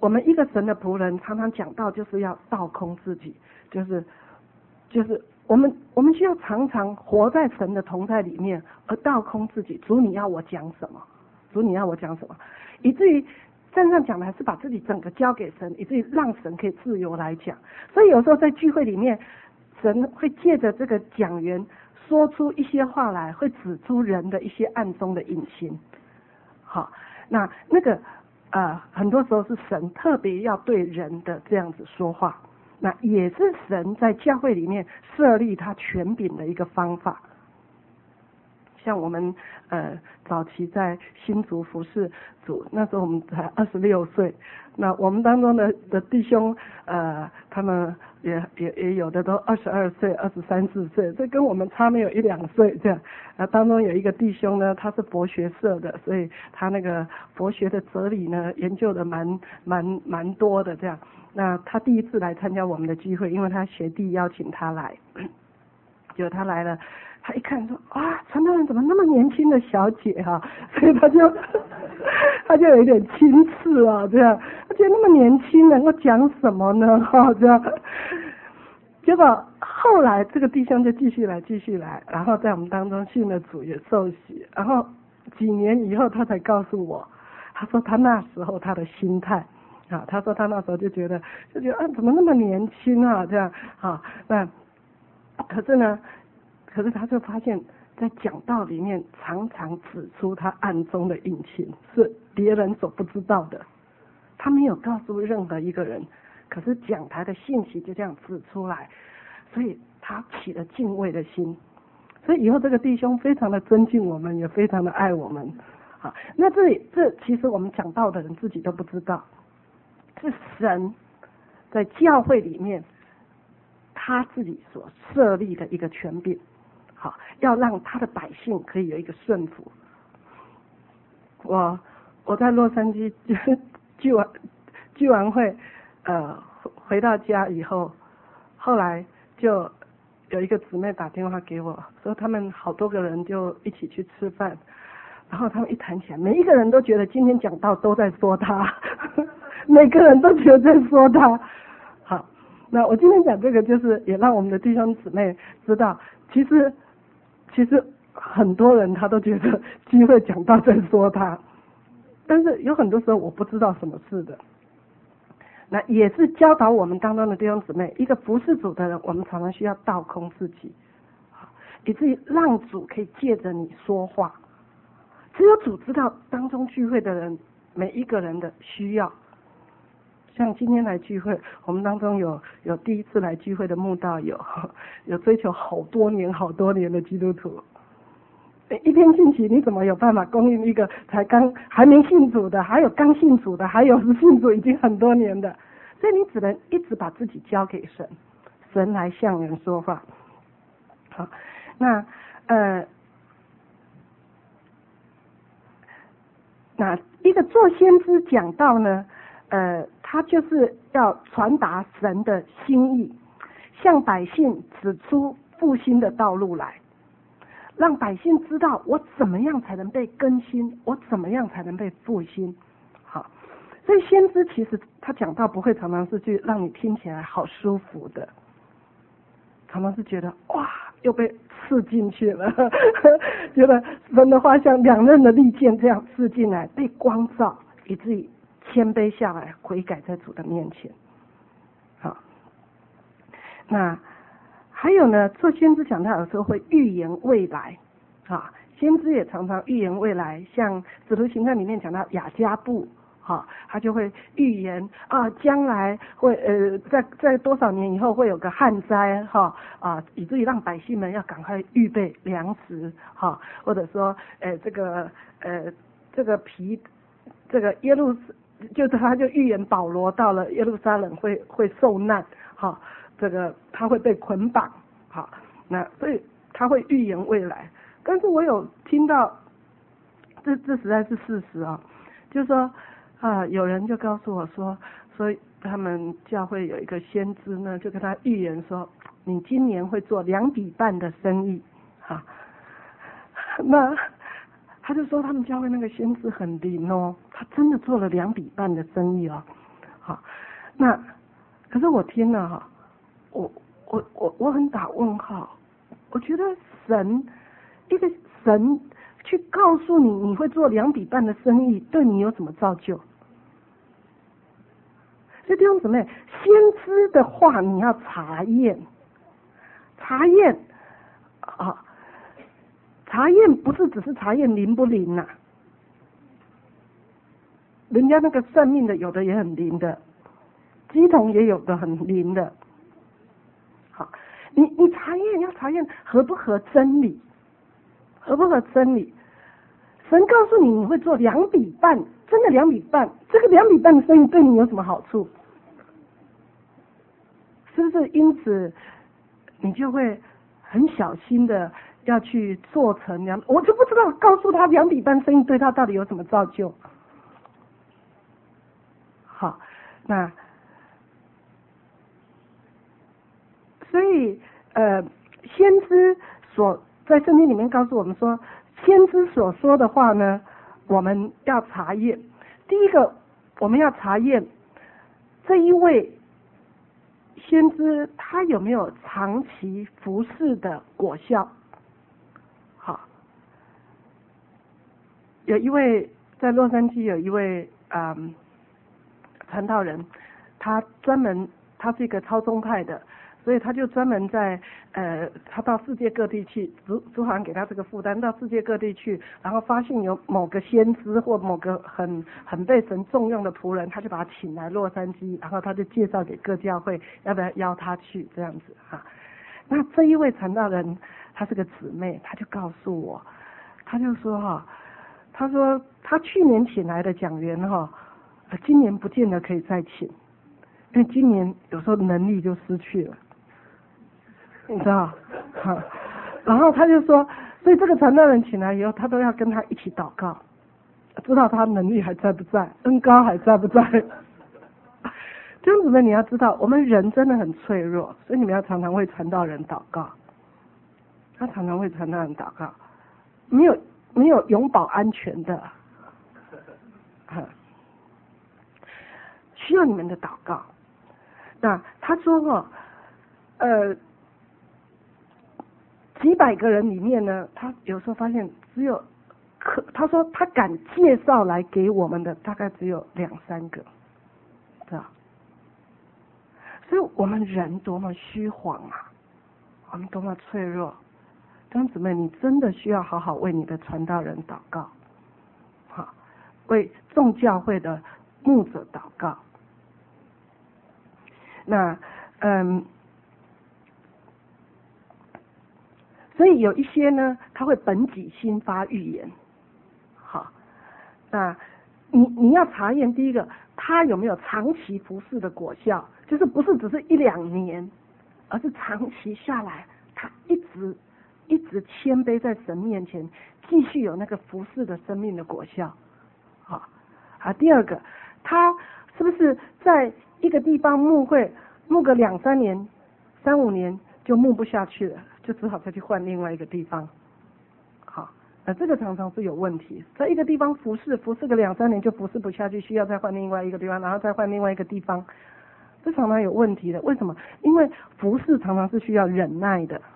Speaker 1: 我们一个神的仆人常常讲到就是要倒空自己，就是就是我们我们需要常常活在神的同在里面，而倒空自己。主你要我讲什么？主你要我讲什么？以至于站上讲台是把自己整个交给神，以至于让神可以自由来讲。所以有时候在聚会里面，神会借着这个讲员说出一些话来，会指出人的一些暗中的隐情。好，那那个呃，很多时候是神特别要对人的这样子说话，那也是神在教会里面设立他权柄的一个方法。像我们呃早期在新竹服侍主，那时候我们才二十六岁，那我们当中的的弟兄呃，他们也也也有的都二十二岁、二十三四岁，这跟我们差没有一两岁这样。呃，当中有一个弟兄呢，他是佛学社的，所以他那个佛学的哲理呢研究的蛮蛮蛮多的这样。那他第一次来参加我们的聚会，因为他学弟邀请他来，结果他来了。他一看说啊，传道人怎么那么年轻的小姐啊，所以他就他就有一点轻视啊，这样，他觉得那么年轻能够讲什么呢？哈、哦，这样。结果后来这个弟兄就继续来，继续来，然后在我们当中信了主，也受洗，然后几年以后他才告诉我，他说他那时候他的心态啊，他说他那时候就觉得就觉得啊，怎么那么年轻啊，这样啊，那可是呢。可是他就发现，在讲道里面常常指出他暗中的隐情，是别人所不知道的。他没有告诉任何一个人，可是讲台的信息就这样指出来，所以他起了敬畏的心。所以以后这个弟兄非常的尊敬我们，也非常的爱我们。好，那这里这其实我们讲道的人自己都不知道，是神在教会里面他自己所设立的一个权柄。好，要让他的百姓可以有一个顺服。我我在洛杉矶聚完聚完会，呃，回到家以后，后来就有一个姊妹打电话给我，说他们好多个人就一起去吃饭，然后他们一谈起来，每一个人都觉得今天讲道都在说他，每个人都觉得在说他。好，那我今天讲这个，就是也让我们的弟兄姊妹知道，其实。其实很多人他都觉得机会讲道在说他，但是有很多时候我不知道什么事的。那也是教导我们当中的弟兄姊妹，一个服侍主的人，我们常常需要倒空自己，以至于让主可以借着你说话。只有主知道当中聚会的人每一个人的需要。像今天来聚会，我们当中有有第一次来聚会的慕道友，有追求好多年好多年的基督徒。一篇信息你怎么有办法供应一个才刚还没信主的，还有刚信主的，还有是信主已经很多年的？所以你只能一直把自己交给神，神来向人说话。好，那呃，那一个做先知讲道呢？呃，他就是要传达神的心意，向百姓指出复兴的道路来，让百姓知道我怎么样才能被更新，我怎么样才能被复兴。好，所以先知其实他讲道不会常常是去让你听起来好舒服的，常常是觉得哇又被刺进去了，觉得神的话像两刃的利剑这样刺进来，被光照，以至于谦卑下来，悔改在主的面前。好，那还有呢，做先知讲道有时候会预言未来啊，先知也常常预言未来，像使徒行传里面讲到雅加布，哈，他就会预言啊，将来会呃，在在多少年以后会有个旱灾，哈啊，以至于让百姓们要赶快预备粮食，哈，或者说呃这个呃这个皮这个耶路。就是他就预言保罗到了耶路撒冷会会受难，好，这个他会被捆绑，好，那所以他会预言未来。但是我有听到，这这实在是事实啊，就是说啊，有人就告诉我说，说他们教会有一个先知呢，就跟他预言说，你今年会做两笔半的生意，哈，那。他就说他们教会那个先知很灵哦，他真的做了两笔半的生意哦， 那可是我听了哈，我我我我很打问号。我觉得神一个神去告诉你你会做两笔半的生意，对你有什么造就？所以弟兄姊妹，先知的话你要查验，查验啊，查验不是只是查验灵不灵呐、啊，人家那个算命的有的也很灵的，鸡同也有的很灵的。好，你你查验要查验合不合真理，合不合真理？神告诉你你会做两笔半，真的两笔半，这个两笔半的生意对你有什么好处？是不是？因此你就会很小心的要去做成两，我就不知道告诉他两笔半生意对他到底有什么造就。好，那所以呃，先知所在圣经里面告诉我们说，先知所说的话呢，我们要查验。第一个，我们要查验这一位先知他有没有长期服侍的果效。好，有一位在洛杉矶有一位嗯传道人，他专门他是一个超宗派的，所以他就专门在呃他到世界各地去，主主好像给他这个负担，到世界各地去，然后发现有某个先知或某个很很被神重用的仆人，他就把他请来洛杉矶，然后他就介绍给各教会要不要邀他去这样子哈。那这一位传道人他是个姊妹，他就告诉我，他就说哈，他说他去年请来的讲员哈，今年不见得可以再请，因为今年有时候能力就失去了，你知道？哈，然后他就说，所以这个传道人请来以后，他都要跟他一起祷告，知道他能力还在不在，恩膏还在不在。弟兄姊妹，你要知道，我们人真的很脆弱，所以你们要常常为传道人祷告。他常常为传道人祷告，没有没有永保安全的，需要你们的祷告。那他说哦，呃，几百个人里面呢，他有时候发现只有可，他说他敢介绍来给我们的大概只有两三个，对吧？所以我们人多么虚晃啊，我们多么脆弱。弟兄姊妹，你真的需要好好为你的传道人祷告，好，为众教会的牧者祷告。那嗯，所以有一些呢，他会本己心发预言。好，那你你要查验第一个，他有没有长期服侍的果效，就是不是只是一两年，而是长期下来，他一直一直谦卑在神面前，继续有那个服侍的生命的果效。好，啊，第二个，他是不是在一个地方牧会，牧个两三年、三五年就牧不下去了，就只好再去换另外一个地方。好，那这个常常是有问题，在一个地方服侍，服侍个两三年就服侍不下去，需要再换另外一个地方，然后再换另外一个地方，这常常有问题的。为什么？因为服侍常常是需要忍耐的。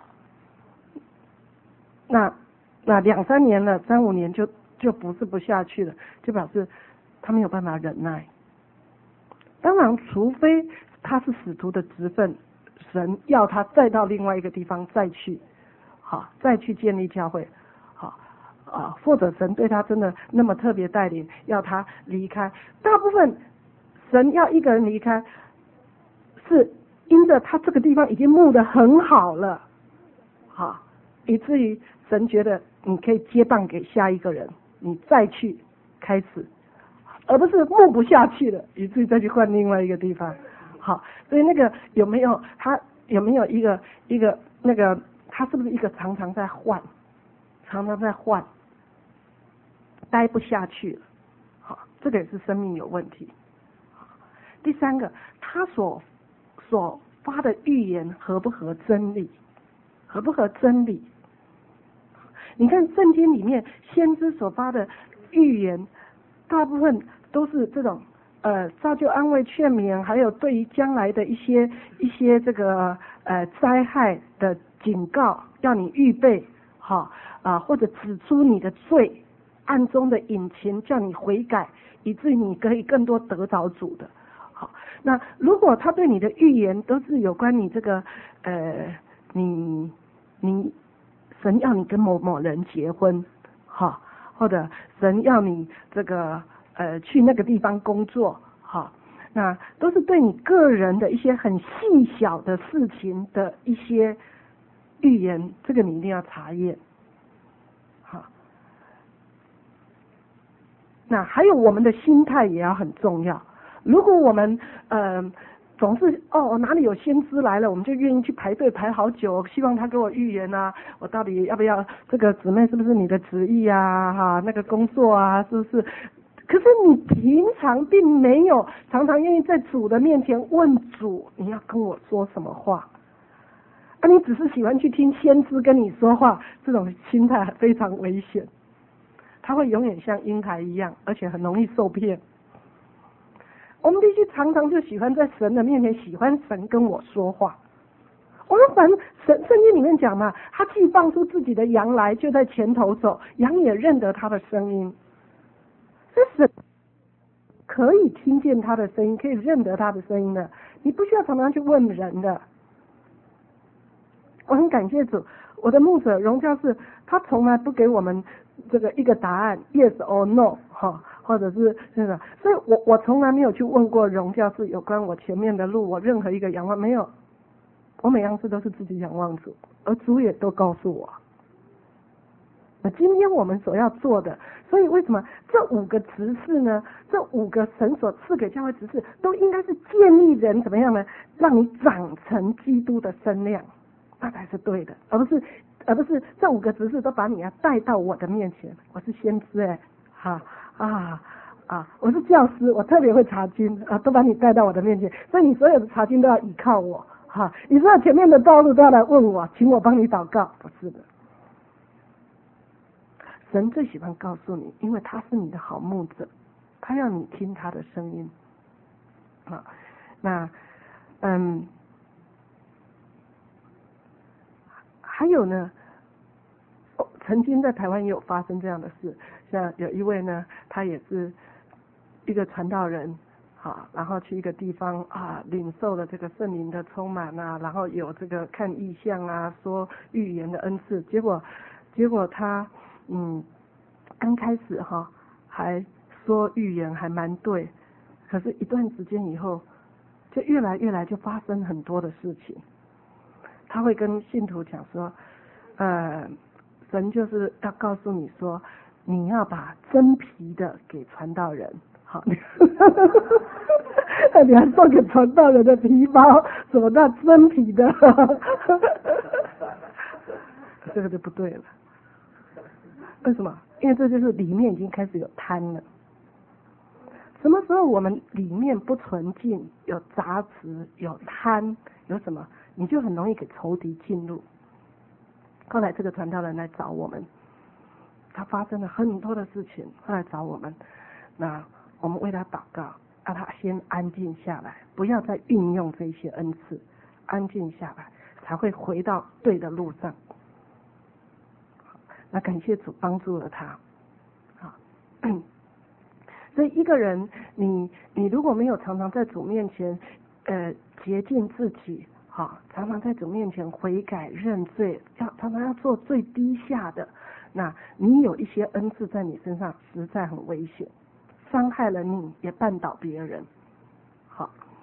Speaker 1: 那那两三年了，三五年就就服侍不下去了，就表示他没有办法忍耐。当然，除非他是使徒的职分，神要他再到另外一个地方再去，好，再去建立教会，好啊，或者神对他真的那么特别带领，要他离开。大部分神要一个人离开，是因着他这个地方已经牧得很好了，好，以至于神觉得你可以接棒给下一个人，你再去开始。而不是牧不下去了，以至于再去换另外一个地方。好，所以那个有没有他有没有一个一个那个他是不是一个常常在换，常常在换，待不下去了？好，这个也是生命有问题。第三个，他所所发的预言合不合真理？合不合真理？你看圣经里面先知所发的预言，大部分都是这种呃造就、安慰、劝勉，还有对于将来的一些一些这个呃灾害的警告，要你预备好啊、呃，或者指出你的罪，暗中的隐情，叫你悔改，以至于你可以更多得着主的。好，那如果他对你的预言都是有关你这个呃你你神要你跟某某人结婚，哈，或者神要你这个呃去那个地方工作，哈，那都是对你个人的一些很细小的事情的一些预言，这个你一定要查验。好，那还有我们的心态也要很重要。如果我们呃总是哦哪里有先知来了，我们就愿意去排队排好久，希望他给我预言啊，我到底要不要这个姊妹是不是你的旨意啊，哈，那个工作啊是不是？可是你平常并没有常常愿意在主的面前问主，你要跟我说什么话啊？你只是喜欢去听先知跟你说话，这种心态非常危险，他会永远像婴孩一样，而且很容易受骗。我们必须常常就喜欢在神的面前，喜欢神跟我说话。我们反正神圣经里面讲嘛，他既放出自己的羊来，就在前头走，羊也认得他的声音。所以神可以听见他的声音，可以认得他的声音的，你不需要常常去问人的。我很感谢主，我的牧者荣教士，他从来不给我们这个一个答案 yes or no 哈，或者是这个，所以我我从来没有去问过荣教士有关我前面的路，我任何一个仰望没有，我每样事都是自己仰望主，而主也都告诉我。那今天我们所要做的，所以为什么这五个执事呢？这五个神所赐给教会执事，都应该是建立人怎么样呢？让你长成基督的身量，那才是对的，而不是而不是这五个执事都把你要带到我的面前。我是先知哎，哈啊啊，我是教师，我特别会查经啊，都把你带到我的面前，所以你所有的查经都要依靠我哈，你所有前面的道路都要来问我，请我帮你祷告，不是的。神最喜欢告诉你，因为他是你的好牧者，他要你听他的声音啊。那嗯，还有呢，哦，曾经在台湾也有发生这样的事，像有一位呢，他也是一个传道人，好，然后去一个地方啊，领受了这个圣灵的充满啊，然后有这个看异象啊，说预言的恩赐，结果结果他嗯，刚开始哈还说预言还蛮对，可是一段时间以后，就越来越来就发生很多的事情。他会跟信徒讲说，呃，神就是要告诉你说，你要把真皮的给传道人，好，你还送给传道人的皮包，什么叫真皮的？这个就不对了。为什么？因为这就是里面已经开始有贪了。什么时候我们里面不纯净，有杂质，有贪，有什么，你就很容易给仇敌进入。后来这个传道人来找我们，他发生了很多的事情，后来找我们，那我们为他祷告，让他先安静下来，不要再运用这些恩赐，安静下来，才会回到对的路上。那感谢主帮助了他，好，所以一个人，你你如果没有常常在主面前，呃，洁净自己，好，常常在主面前悔改认罪，要常常要做最低下的，那你有一些恩赐在你身上，实在很危险，伤害了你，也绊倒别人，好，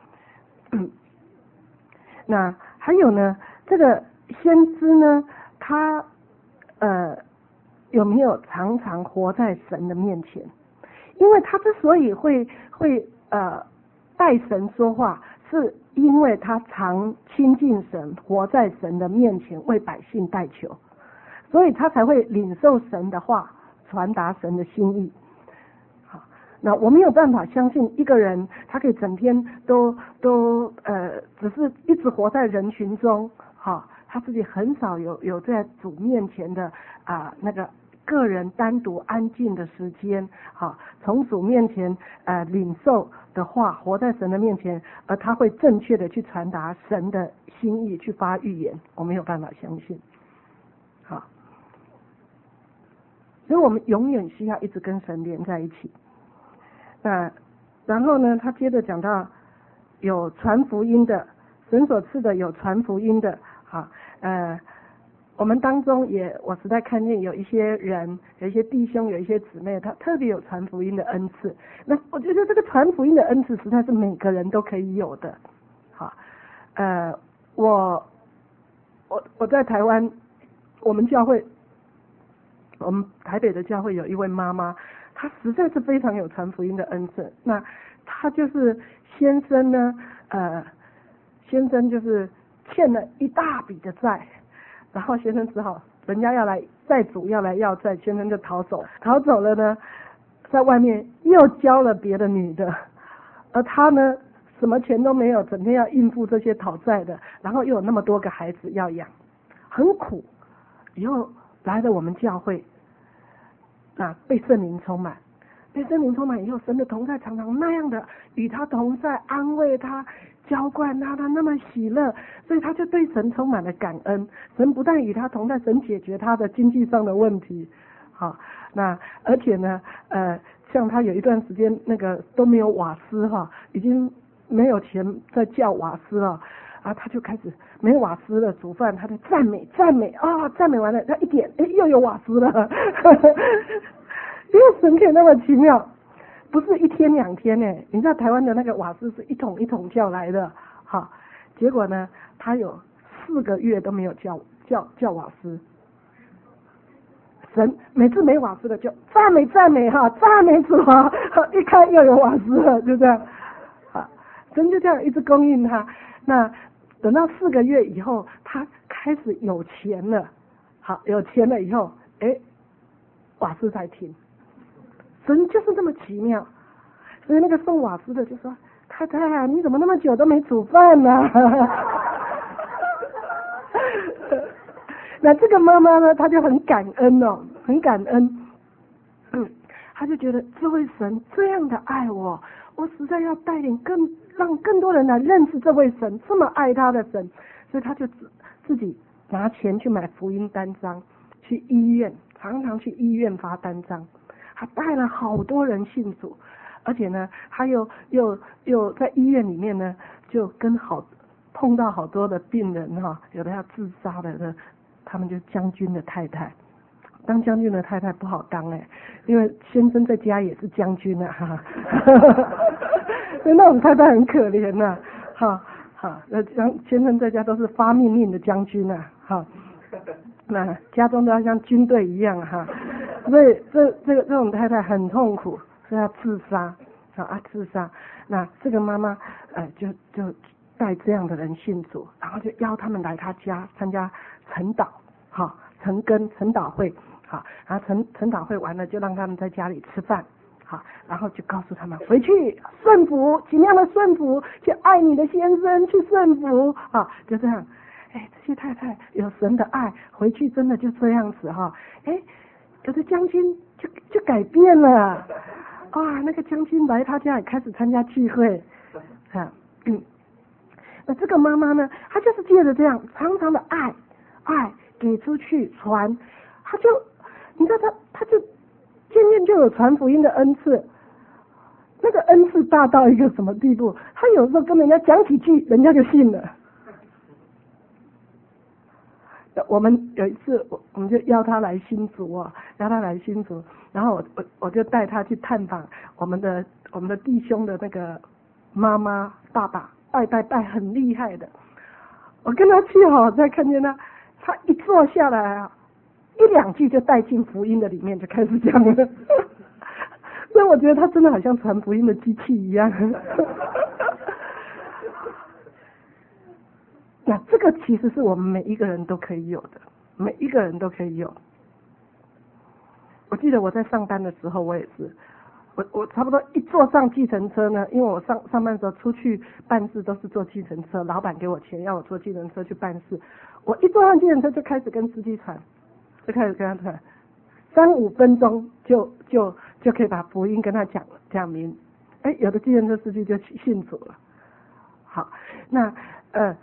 Speaker 1: 那还有呢，这个先知呢，他呃。有没有常常活在神的面前？因为他之所以会会呃带神说话，是因为他常亲近神，活在神的面前，为百姓代求，所以他才会领受神的话，传达神的心意。好，那我没有办法相信一个人，他可以整天都都呃，只是一直活在人群中，好，他自己很少有有在主面前的啊、呃、那个个人单独安静的时间，好，从主面前呃领受的话，活在神的面前，而他会正确的去传达神的心意，去发预言，我没有办法相信。好，所以我们永远需要一直跟神连在一起。那然后呢，他接着讲到有传福音的，神所赐的有传福音的，好，呃。我们当中也，我实在看见有一些人，有一些弟兄，有一些姊妹，他特别有传福音的恩赐。那我觉得这个传福音的恩赐，实在是每个人都可以有的。好，呃，我我我在台湾，我们教会，我们台北的教会有一位妈妈，她实在是非常有传福音的恩赐。那她就是先生呢，呃，先生就是欠了一大笔的债。然后先生只好，人家要来债主要来要债，先生就逃走，逃走了呢，在外面又交了别的女的，而他呢什么钱都没有，整天要应付这些讨债的，然后又有那么多个孩子要养，很苦。以后来了我们教会，啊，被圣灵充满，被圣灵充满以后，神的同在常常那样的与他同在，安慰他，浇灌他，他那么喜乐，所以他就对神充满了感恩。神不但与他同在，神解决他的经济上的问题。好，那而且呢，呃，像他有一段时间那个都没有瓦斯哈，已经没有钱再叫瓦斯了，啊，他就开始没有瓦斯了，煮饭他就赞美赞美啊，赞美完了，他一点哎又有瓦斯了，因为神可以那么奇妙。不是一天两天呢，你知道台湾的那个瓦斯是一桶一桶叫来的，好，结果呢，他有四个月都没有叫叫叫瓦斯。神每次没瓦斯的就赞美赞美哈，赞美主啊，一开又有瓦斯了，就这样，啊，神就这样一直供应他。那等到四个月以后，他开始有钱了，好，有钱了以后，哎，瓦斯才停。神就是这么奇妙，所以那个送瓦斯的就说：“太太啊，你怎么那么久都没煮饭呢？”那这个妈妈呢，她就很感恩哦，很感恩，嗯，她就觉得这位神这样的爱我，我实在要带领更让更多人来认识这位神，这么爱他的神，所以她就自自己拿钱去买福音单张，去医院，常常去医院发单张。他带了好多人信主，而且呢，他又又又在医院里面呢，就跟好碰到好多的病人哈，有的要自杀的，的他们就将军的太太，当将军的太太不好当哎，因为先生在家也是将军啊，哈，所以那种太太很可怜呐，哈，哈，那将先生在家都是发命令的将军啊，哈，那家中都要像军队一样哈。所以这这个这种太太很痛苦，所以要自杀啊自杀。那这个妈妈呃就就带这样的人信主，然后就邀他们来他家参加晨祷，好晨更晨祷会，好，然后晨晨祷会完了就让他们在家里吃饭，好，然后就告诉他们回去顺服，尽量的顺服，去爱你的先生，去顺服啊，就这样。哎，这些太太有神的爱，回去真的就这样子哈，哎。有的将军就就改变了，啊，那个将军来他家也开始参加聚会，啊，嗯，那这个妈妈呢，她就是借着这样常常的爱，爱给出去传，她就，你知道她，她就渐渐就有传福音的恩赐，那个恩赐大到一个什么地步？她有时候跟人家讲几句，人家就信了。我们有一次，我我们就邀他来新竹哦，邀他来新竹，然后我我我就带他去探访我们的我们的弟兄的那个妈妈爸爸，拜拜拜很厉害的。我跟他去哦，再看见他，他一坐下来啊，一两句就带进福音的里面，就开始讲了。所以我觉得他真的好像传福音的机器一样。那这个其实是我们每一个人都可以有的，每一个人都可以有。我记得我在上班的时候，我也是，我我差不多一坐上计程车呢，因为我上上班的时候出去办事都是坐计程车，老板给我钱要我坐计程车去办事，我一坐上计程车就开始跟司机传，就开始跟他传， 三五分钟就就就可以把福音跟他讲讲明，哎，有的计程车司机就信主了。好，那呃，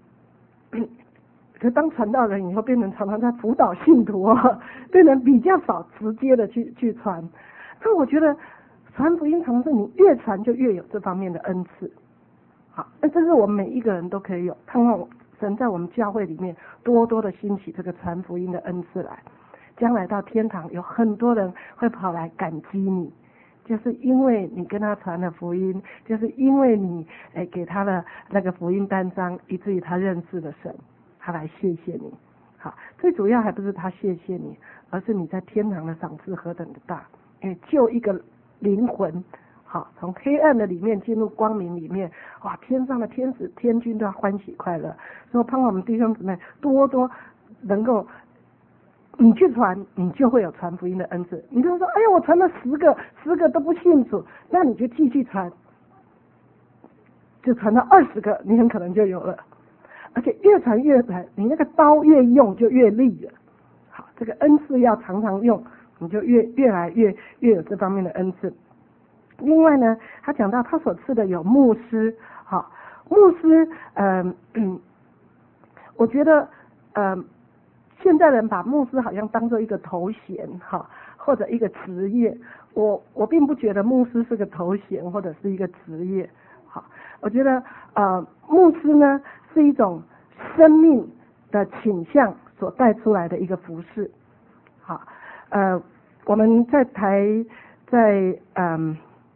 Speaker 1: 可当传道人以后，变成常常在辅导信徒哦，变成比较少直接的去去传。所以我觉得传福音常常是你越传就越有这方面的恩赐。好，那这是我们每一个人都可以有，盼望神在我们教会里面多多的兴起这个传福音的恩赐来。将来到天堂，有很多人会跑来感激你，就是因为你跟他传了福音，就是因为你哎给他的那个福音单张，以至于他认识了神，他来谢谢你。好，最主要还不是他谢谢你，而是你在天堂的赏赐何等的大，因为救一个灵魂，好，从黑暗的里面进入光明里面，哇，天上的天使天君都要欢喜快乐。所以盼望我们弟兄姊妹多多能够。你去传，你就会有传福音的恩赐。你就说，哎呀，我传了十个，十个都不信主，那你就继续传，就传到二十个，你很可能就有了。而且越传越来，你那个刀越用就越利了。好，这个恩赐要常常用，你就越越来越越有这方面的恩赐。另外呢，他讲到他所赐的有牧师，好，牧师，嗯、呃、嗯，我觉得，嗯、呃。现在人把牧师好像当做一个头衔哈，或者一个职业。我我并不觉得牧师是个头衔或者是一个职业。好，我觉得呃牧师呢是一种生命的倾向所带出来的一个服事。好，呃我们在台在嗯、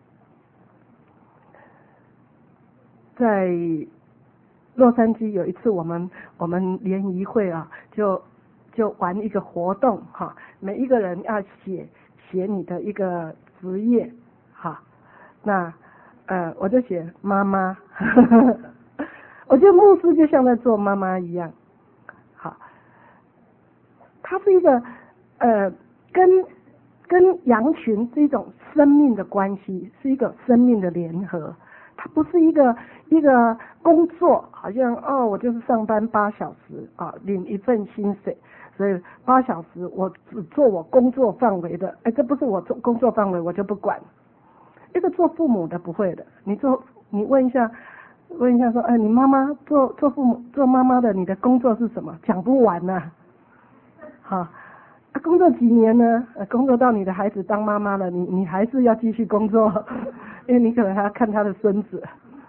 Speaker 1: 呃、在洛杉矶有一次我们我们联谊会啊就。就玩一个活动哈，每一个人要写写你的一个职业哈，那呃我就写妈妈，呵呵我觉得牧师就像在做妈妈一样，好，他是一个呃跟跟羊群是一种生命的关系，是一个生命的联合，它不是一个一个工作，好像哦我就是上班八小时啊领一份薪水。所以八小时我只做我工作范围的，哎，这不是我做工作范围，我就不管。一个做父母的不会的，你做你问一下，问一下说，哎，你妈妈做做父母做妈妈的，你的工作是什么？讲不完呐、啊。好，啊，工作几年呢？呃，工作到你的孩子当妈妈了，你你还是要继续工作，因为你可能还要看他的孙子。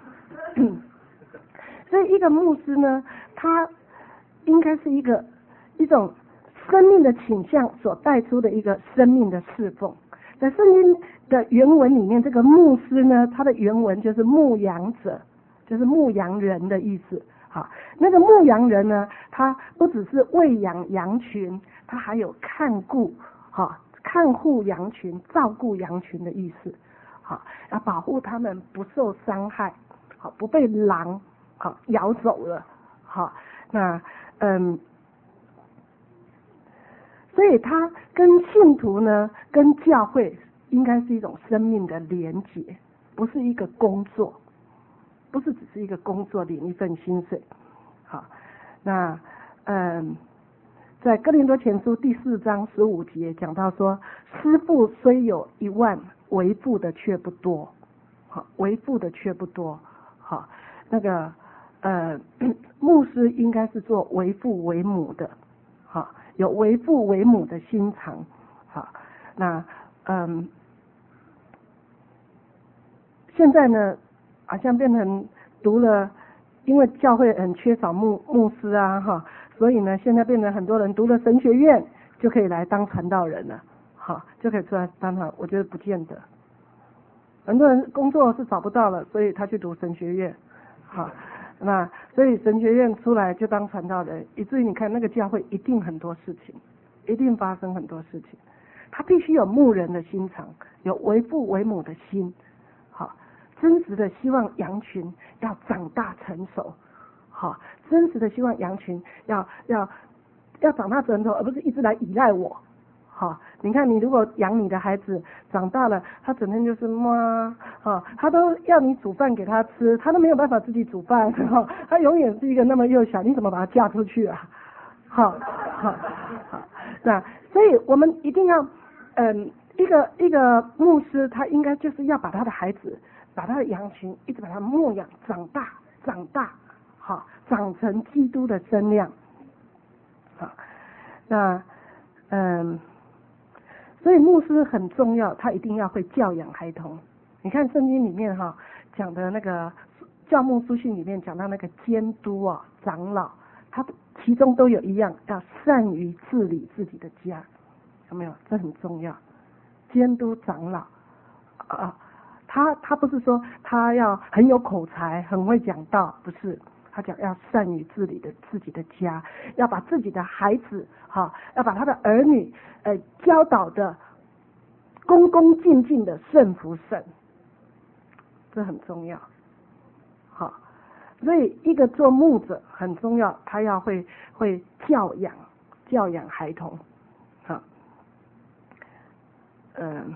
Speaker 1: 所以一个牧师呢，他应该是一个。一种生命的倾向所带出的一个生命的侍奉，在圣经的原文里面，这个牧师呢，他的原文就是牧羊者，就是牧羊人的意思。好，那个牧羊人呢，他不只是喂养羊群，他还有看顾，好，看护羊群、照顾羊群的意思。好，要保护他们不受伤害，好，不被狼好咬走了。好，那嗯。所以他跟信徒呢，跟教会应该是一种生命的连结，不是一个工作，不是只是一个工作领一份薪水。好，那嗯，在哥林多前书第四章十五节讲到说，师傅虽有一万，为父的却不多。好，为父的却不多。好，那个呃，牧师应该是做为父为母的。好。有为父为母的心肠，好，那嗯，现在呢，好像变成读了，因为教会很缺少牧牧师啊，哈，所以呢，现在变成很多人读了神学院就可以来当传道人了，好，就可以出来当传，我觉得不见得，很多人工作是找不到了，所以他去读神学院，好。那所以神学院出来就当传道人，以至于你看那个教会一定很多事情，一定发生很多事情。他必须有牧人的心肠，有为父为母的心，好，真实的希望羊群要长大成熟，好，真实的希望羊群要要要长大成熟，而不是一直来依赖我。好，你看你如果养你的孩子长大了，他整天就是妈，啊，他都要你煮饭给他吃，他都没有办法自己煮饭，哈，他永远是一个那么幼小，你怎么把他嫁出去啊？好，好，好，那所以我们一定要，嗯，一个一个牧师，他应该就是要把他的孩子，把他的羊群，一直把他牧养长大，长大，好，长成基督的身量，好，那，嗯，所以牧师很重要，他一定要会教养孩童。你看圣经里面哈讲的那个教牧书信里面讲到那个监督啊、长老，他其中都有一样要善于治理自己的家，有没有？这很重要。监督长老啊，他他不是说他要很有口才、很会讲道，不是，他讲要善于治理的自己的家，要把自己的孩子哈，要把他的儿女呃教导的恭恭敬敬的顺服神，这很重要。好，所以一个做牧者很重要，他要会会教养教养孩童，好，嗯，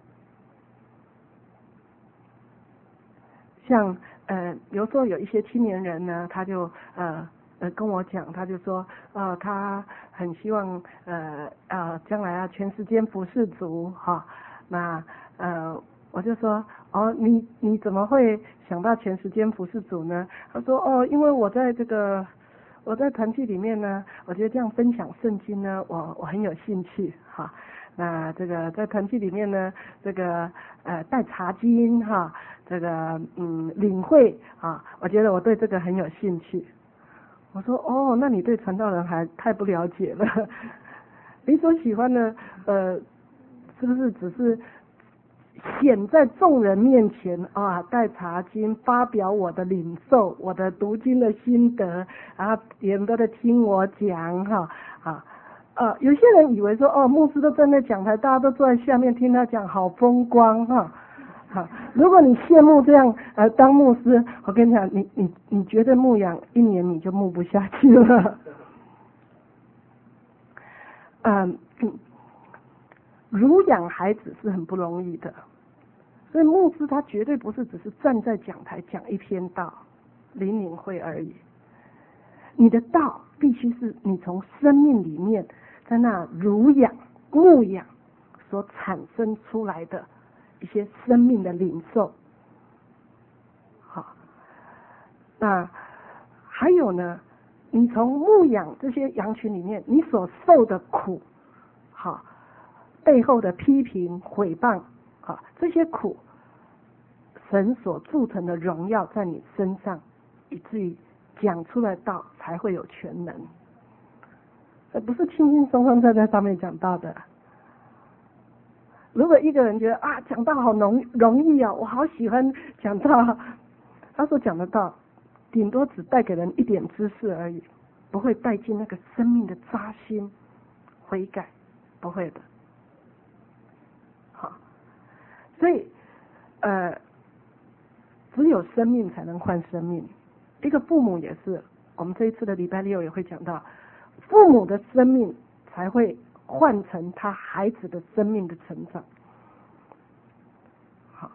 Speaker 1: 像呃，比如说有一些青年人呢，他就呃呃跟我讲，他就说呃他很希望呃呃将来要全时间服侍主哈，那呃我就说哦你你怎么会想到全时间服侍主呢？他说哦因为我在这个我在团契里面呢，我觉得这样分享圣经呢，我我很有兴趣哈。那这个在团契里面呢，这个呃带查经哈，这个嗯领会啊，我觉得我对这个很有兴趣。我说哦，那你对传道人还太不了解了。你所喜欢的呃，是不是只是显在众人面前啊，带查经，发表我的领受，我的读经的心得，然后别人都在听我讲哈啊。呃，有些人以为说，哦，牧师都站在讲台，大家都坐在下面听他讲，好风光哈。好，如果你羡慕这样呃当牧师，我跟你讲，你你你觉得牧养一年你就牧不下去了。嗯，儒养孩子是很不容易的，所以牧师他绝对不是只是站在讲台讲一篇道、灵领会而已。你的道必须是你从生命里面在那儒养、牧养所产生出来的一些生命的领受。好，那还有呢，你从牧养这些羊群里面，你所受的苦，好，背后的批评、毁谤，好，这些苦，神所铸成的荣耀在你身上，以至于讲出来道才会有全能，而不是轻轻松松在在上面讲道的。如果一个人觉得啊讲道好容容易啊，我好喜欢讲道，他所讲的道顶多只带给人一点知识而已，不会带进那个生命的扎心悔改，不会的。好，所以呃只有生命才能换生命。一个父母也是，我们这一次的礼拜六也会讲到，父母的生命才会换成他孩子的生命的成长。好，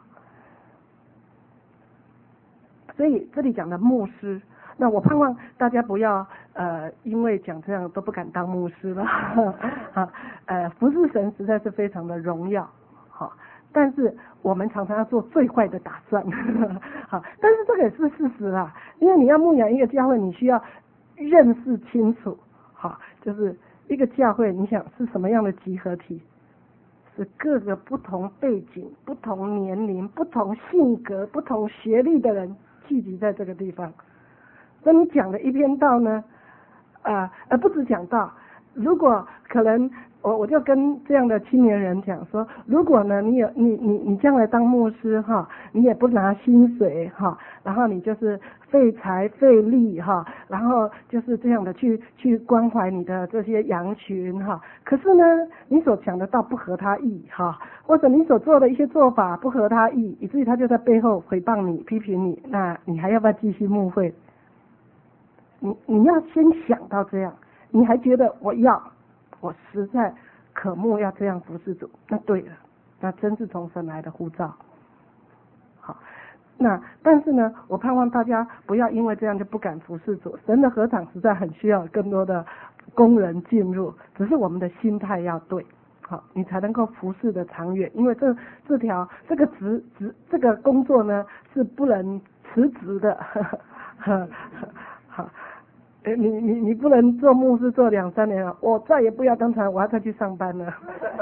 Speaker 1: 所以这里讲的牧师，那我盼望大家不要呃因为讲这样都不敢当牧师了。好，呃服侍神实在是非常的荣耀。好，但是我们常常要做最坏的打算。好，但是这个也是事实啦，因为你要牧养一个教会，你需要认识清楚。好，就是一个教会，你想是什么样的集合体？是各个不同背景、不同年龄、不同性格、不同学历的人聚集在这个地方。那你讲的一篇道呢，啊、呃，呃，不止讲道，如果可能。我我就跟这样的青年人讲说，如果呢你有你你你将来当牧师哈，你也不拿薪水哈，然后你就是费财费力哈，然后就是这样的去去关怀你的这些羊群哈，可是呢你所讲的道不合他意哈，或者你所做的一些做法不合他意，以至于他就在背后诽谤你批评你，那你还要不要继续牧会？你你要先想到这样，你还觉得我要我实在渴慕要这样服侍主，那对了，那真是从神来的呼召。好，那但是呢，我盼望大家不要因为这样就不敢服侍主。神的禾场实在很需要更多的工人进入，只是我们的心态要对，好，你才能够服侍的长远。因为这这条这个职职这个工作呢是不能辞职的，呵呵好，你你你不能做牧师做两三年了，我再也不要当传，我要再去上班了。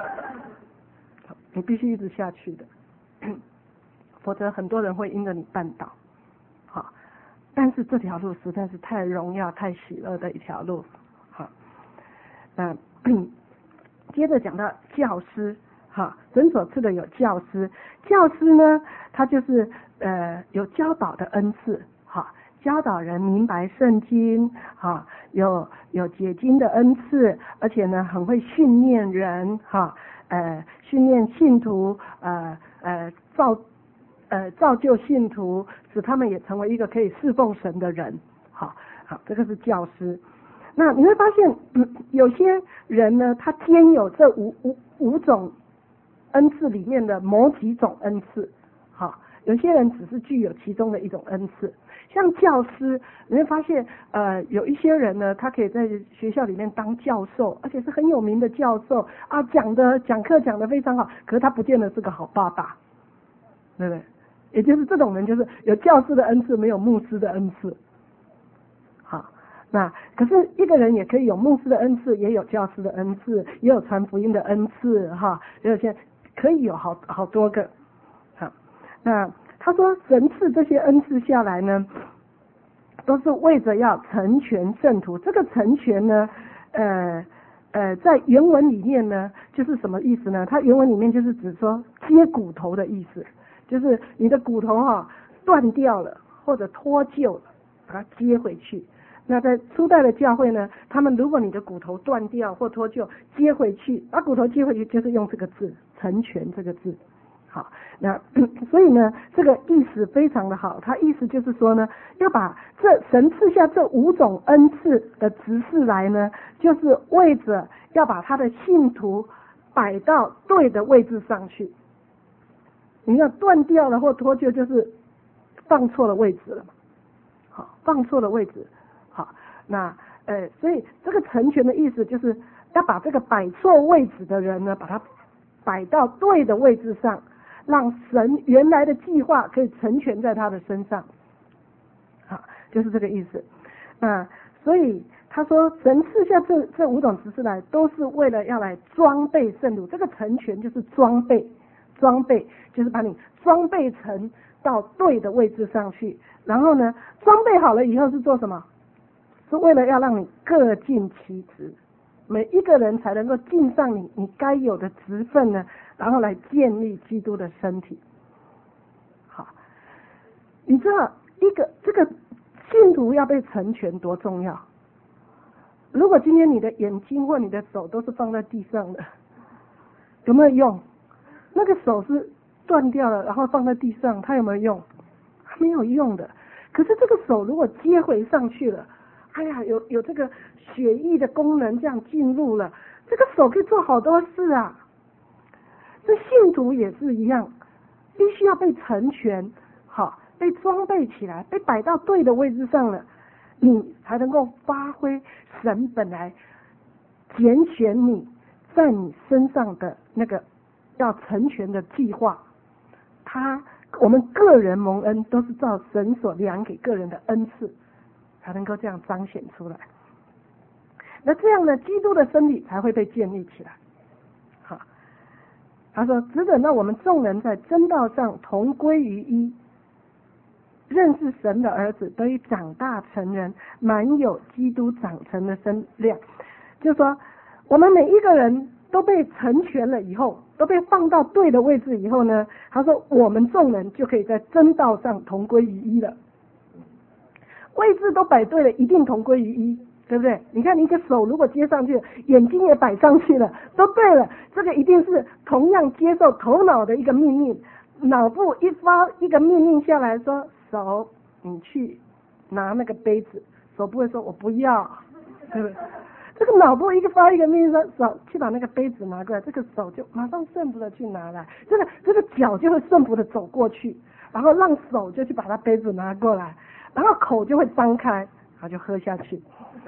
Speaker 1: 你必须一直下去的，否则很多人会因着你绊倒。好，但是这条路实在是太荣耀、太喜乐的一条路。好，那接着讲到教师，哈，神所赐的有教师，教师呢，他就是呃有教导的恩赐，哈，教导人明白圣经，哈，有有解经的恩赐，而且呢很会训练人，哈。呃，训练信徒，呃呃造呃造就信徒，使他们也成为一个可以侍奉神的人。好，好，这个是教师。那你会发现，嗯、有些人呢，他兼有这五五五种恩赐里面的某几种恩赐。好，有些人只是具有其中的一种恩赐。像教师，你会发现，呃，有一些人呢，他可以在学校里面当教授，而且是很有名的教授啊，讲的讲课讲得非常好，可是他不见得是个好爸爸，对不对？也就是这种人，就是有教师的恩赐，没有牧师的恩赐。好，那可是一个人也可以有牧师的恩赐，也有教师的恩赐，也有传福音的恩赐，哈，也有些可以有好好多个。好，那。他说神赐这些恩赐下来呢，都是为着要成全圣徒。这个成全呢，呃呃，在原文里面呢，就是什么意思呢？它原文里面就是指说接骨头的意思，就是你的骨头哈、啊、断掉了或者脱臼了，把它接回去。那在初代的教会呢，他们如果你的骨头断掉或脱臼，接回去，把骨头接回去，就是用这个字成全这个字。好，那所以呢，这个意思非常的好。他意思就是说呢，要把这神赐下这五种恩赐的职事来呢，就是为着要把他的信徒摆到对的位置上去。你要断掉了或脱臼，就是放错了位置了嘛。好，放错了位置。好，那呃，所以这个成全的意思就是要把这个摆错位置的人呢，把他摆到对的位置上。让神原来的计划可以成全在他的身上，好，就是这个意思。那所以他说，神赐下这这五种职事来，都是为了要来装备圣徒。这个成全就是装备，装备就是把你装备成到对的位置上去。然后呢，装备好了以后是做什么？是为了要让你各尽其职。每一个人才能够尽上你你该有的职分呢，然后来建立基督的身体。好，你知道一个这个信徒要被成全多重要？如果今天你的眼睛或你的手都是放在地上的，有没有用？那个手是断掉了，然后放在地上，它有没有用？没有用的。可是这个手如果接回上去了，哎呀，有有这个血液的功能这样进入了，这个手可以做好多事啊。这信徒也是一样，必须要被成全，好，被装备起来，被摆到对的位置上了，你才能够发挥神本来拣选你在你身上的那个要成全的计划。他我们个人蒙恩都是照神所量给个人的恩赐，才能够这样彰显出来。那这样呢，基督的身体才会被建立起来。好，他说，只等到我们众人在真道上同归于一，认识神的儿子，得以长大成人，满有基督长成的身量。就是说，我们每一个人都被成全了以后，都被放到对的位置以后呢，他说我们众人就可以在真道上同归于一了。位置都摆对了，一定同归于一，对不对？你看你一个手如果接上去，眼睛也摆上去了，都对了，这个一定是同样接受头脑的一个命令。脑部一发一个命令下来说，手你去拿那个杯子，手不会说我不要，对不对？这个脑部一个发一个命令说，手去把那个杯子拿过来，这个手就马上顺服的去拿来，这个这个脚就会顺服的走过去，然后让手就去把它杯子拿过来，然后口就会张开，然后就喝下去。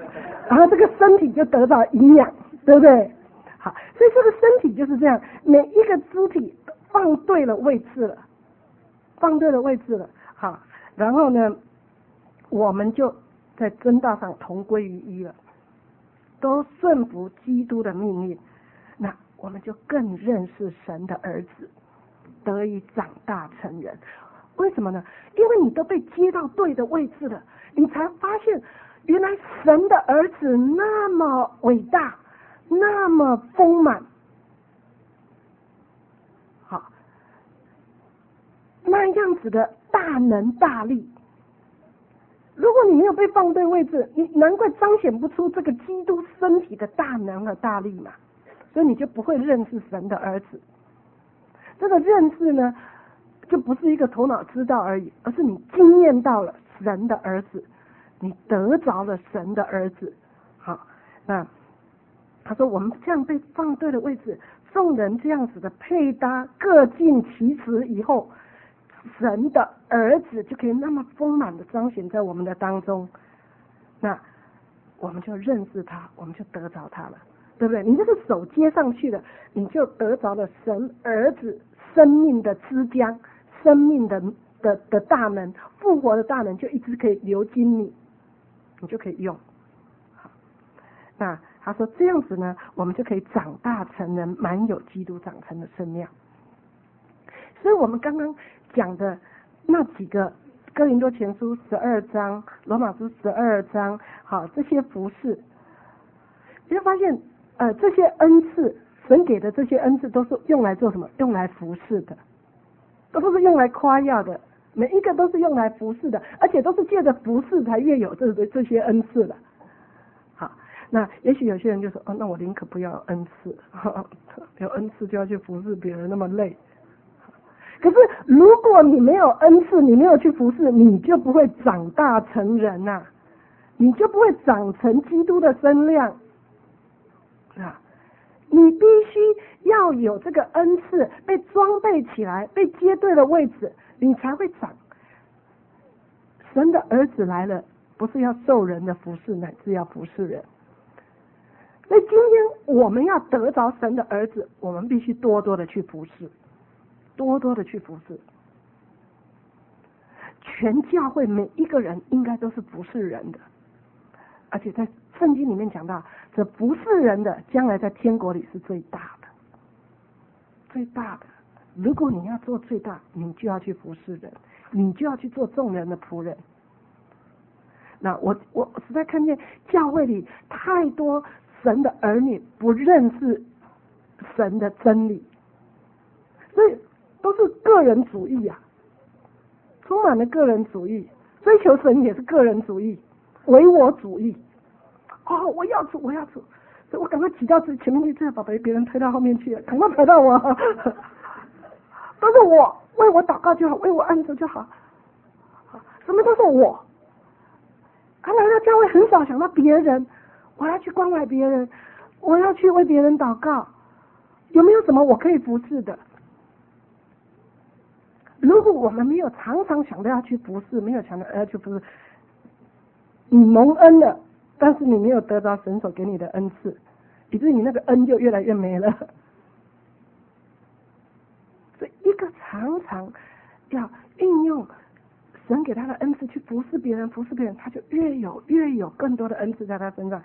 Speaker 1: 然后这个身体就得到营养，对不对？好，所以这个身体就是这样，每一个肢体放对了位置了，放对了位置了，好，然后呢，我们就在真道上同归于一了，都顺服基督的命令，那我们就更认识神的儿子，得以长大成人。为什么呢？因为你都被接到对的位置了，你才发现原来神的儿子那么伟大，那么丰满，好，那样子的大能大力。如果你没有被放对位置，你难怪彰显不出这个基督身体的大能和大力嘛，所以你就不会认识神的儿子。这个认识呢，就不是一个头脑知道而已，而是你经验到了神的儿子，你得着了神的儿子。好，那他说我们这样被放对了位置，众人这样子的配搭，各尽其职以后，神的儿子就可以那么丰满的彰显在我们的当中，那我们就认识他，我们就得着他了，对不对？你这个手接上去了，你就得着了神儿子生命的枝浆，生命的的的大能，复活的大能就一直可以流经你，你就可以用。好，那他说这样子呢，我们就可以长大成人，满有基督长成的身量。所以我们刚刚讲的那几个哥林多前书十二章、罗马书十二章，好，这些服事，你会发现，呃，这些恩赐，神给的这些恩赐都是用来做什么？用来服事的，都不是用来夸耀的，每一个都是用来服事的，而且都是借着服事才越有这这些恩赐的。好，那也许有些人就说，哦，那我宁可不要恩赐，有恩赐就要去服侍别人，那么累。可是如果你没有恩赐，你没有去服侍，你就不会长大成人呐、啊，你就不会长成基督的身量啊！你必须要有这个恩赐，被装备起来，被接对了位置，你才会长。神的儿子来了，不是要受人的服侍，乃至要服侍人。所以今天我们要得着神的儿子，我们必须多多的去服侍。多多的去服侍，全教会每一个人应该都是服侍人的，而且在圣经里面讲到，这服侍人的将来在天国里是最大的，最大的。如果你要做最大，你就要去服侍人，你就要去做众人的仆人。那我我实在看见教会里太多神的儿女不认识神的真理，所以都是个人主义啊，充满了个人主义，追求神也是个人主义，唯我主义。哦，我要主，我要主，所以我赶快挤到自己前面去，最好把别人推到后面去，赶快排到我。都是我，为我祷告就好，为我按手就好，什么都是我。他来到教会很少想到别人，我要去关怀别人，我要去为别人祷告，有没有什么我可以服侍的？如果我们没有常常想到要去服侍，没有想到要去服侍，你蒙恩了，但是你没有得到神所给你的恩赐，以至于你那个恩就越来越没了。所以一个常常要运用神给他的恩赐去服侍别人，服侍别人，他就越有越有更多的恩赐在他身上，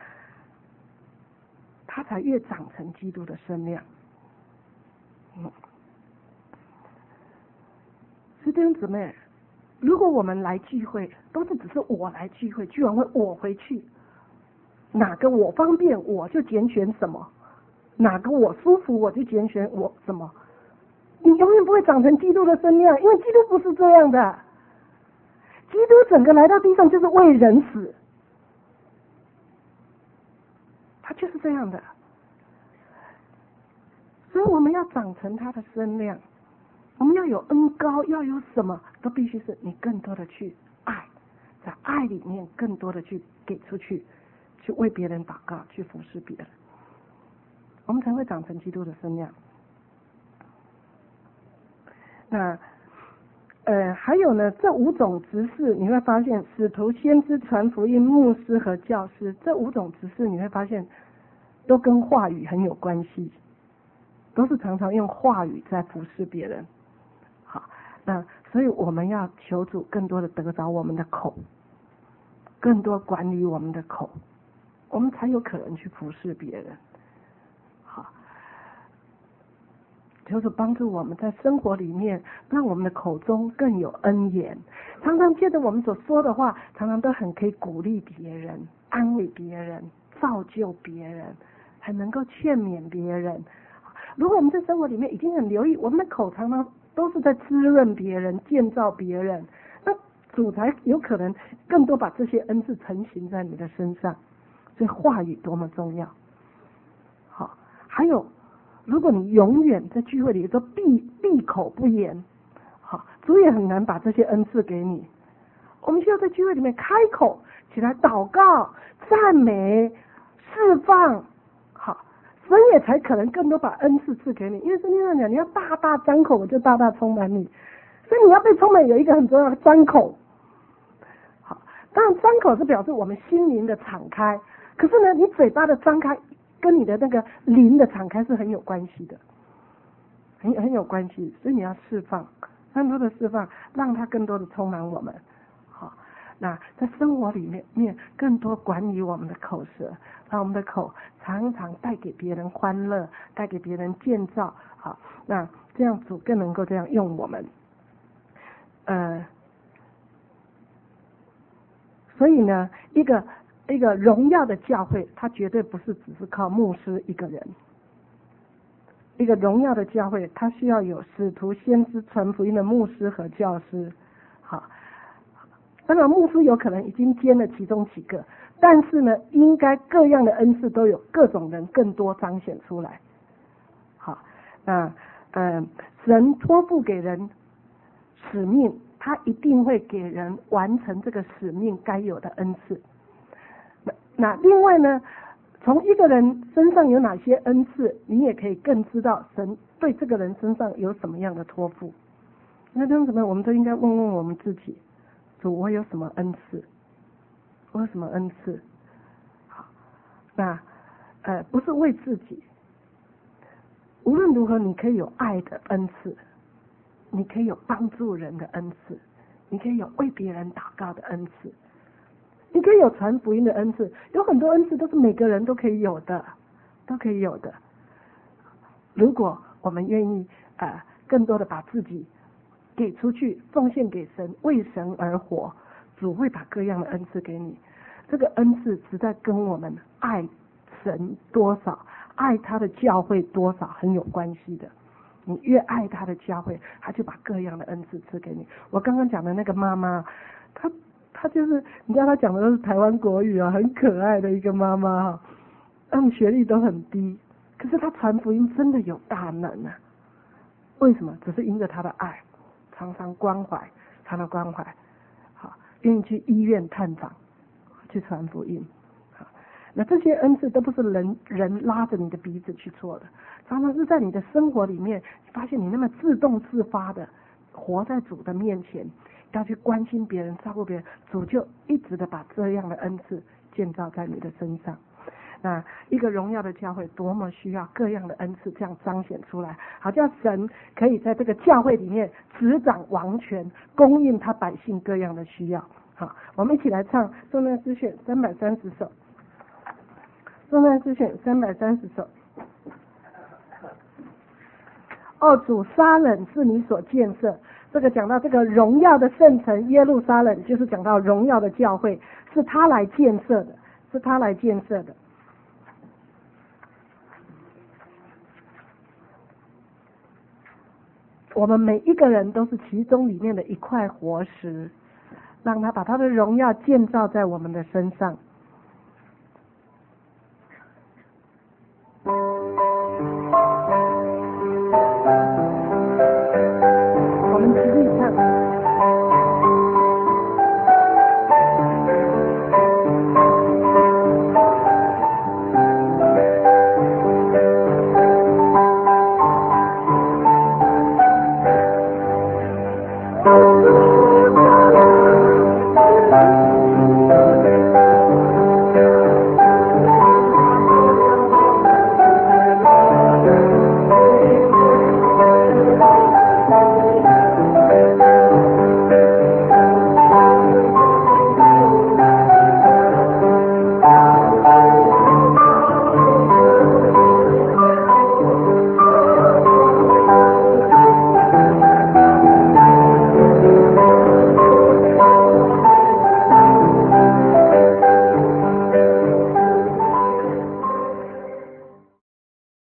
Speaker 1: 他才越长成基督的身量。嗯。所以弟兄姊妹，如果我们来聚会都是只是我来聚会，聚完会我回去，哪个我方便我就拣选什么，哪个我舒服我就拣选我什么，你永远不会长成基督的身量，因为基督不是这样的。基督整个来到地上就是为人死，他就是这样的。所以我们要长成他的身量，我们要有恩膏，要有什么都必须是你更多的去爱，在爱里面更多的去给出去，去为别人祷告，去服侍别人，我们才会长成基督的身量。那呃，还有呢，这五种职事你会发现，使徒、先知、传福音、牧师和教师这五种职事，你会发现都跟话语很有关系，都是常常用话语在服侍别人。好，那所以我们要求主更多的得着我们的口，更多管理我们的口，我们才有可能去服侍别人。好，求主帮助我们在生活里面，让我们的口中更有恩言，常常借着我们所说的话，常常都很可以鼓励别人、安慰别人、造就别人，很能够劝勉别人。如果我们在生活里面已经很留意，我们的口常常都是在滋润别人、建造别人，那主才有可能更多把这些恩赐成型在你的身上。所以话语多么重要。好，还有，如果你永远在聚会里都闭闭口不言，好，主也很难把这些恩赐给你。我们需要在聚会里面开口起来祷告、赞美、释放，好，神也才可能更多把恩赐赐给你。因为圣经上讲，你要大大张口，我就大大充满你。所以你要被充满，有一个很重要的张口。好，当然张口是表示我们心灵的敞开，可是呢，你嘴巴的张开跟你的那个灵的敞开是很有关系的，很很有关系。所以你要释放，更多的释放，让它更多的充满我们。好，那在生活里面面更多管理我们的口舌，让我们的口常常带给别人欢乐，带给别人建造。好，那这样主更能够这样用我们。呃，所以呢，一个一个荣耀的教会，它绝对不是只是靠牧师一个人。一个荣耀的教会，它需要有使徒、先知、传福音的牧师和教师。好，当然牧师有可能已经兼了其中几个，但是呢，应该各样的恩赐都有各种人更多彰显出来。好，那嗯，神托付给人使命，他一定会给人完成这个使命该有的恩赐。那那另外呢，从一个人身上有哪些恩赐，你也可以更知道神对这个人身上有什么样的托付。那这样子呢，我们都应该问问我们自己：主，我有什么恩赐？我有什么恩赐？好，那呃，不是为自己。无论如何，你可以有爱的恩赐。你可以有帮助人的恩赐，你可以有为别人祷告的恩赐，你可以有传福音的恩赐，有很多恩赐都是每个人都可以有的，都可以有的。如果我们愿意呃更多的把自己给出去，奉献给神，为神而活，主会把各样的恩赐给你。这个恩赐实在跟我们爱神多少，爱他的教会多少很有关系的。你越爱他的教会，他就把各样的恩赐赐给你。我刚刚讲的那个妈妈，她她就是你知道她讲的都是台湾国语啊，很可爱的一个妈妈哈，他们学历都很低，可是她传福音真的有大能啊。为什么？只是因着她的爱，常常关怀，常常关怀，好，愿意去医院探访，去传福音。好，那这些恩赐都不是人人拉着你的鼻子去做的。常常是在你的生活里面，发现你那么自动自发的活在主的面前，要去关心别人、照顾别人，主就一直的把这样的恩赐建造在你的身上。那一个荣耀的教会多么需要各样的恩赐这样彰显出来，好叫神可以在这个教会里面执掌王权，供应他百姓各样的需要。好，我们一起来唱颂赞诗选三百三十首，颂赞诗选三百三十首。哦，主，撒冷是你所建设。这个讲到这个荣耀的圣城耶路撒冷，就是讲到荣耀的教会，是他来建设的，是他来建设的。我们每一个人都是其中里面的一块活石，让他把他的荣耀建造在我们的身上。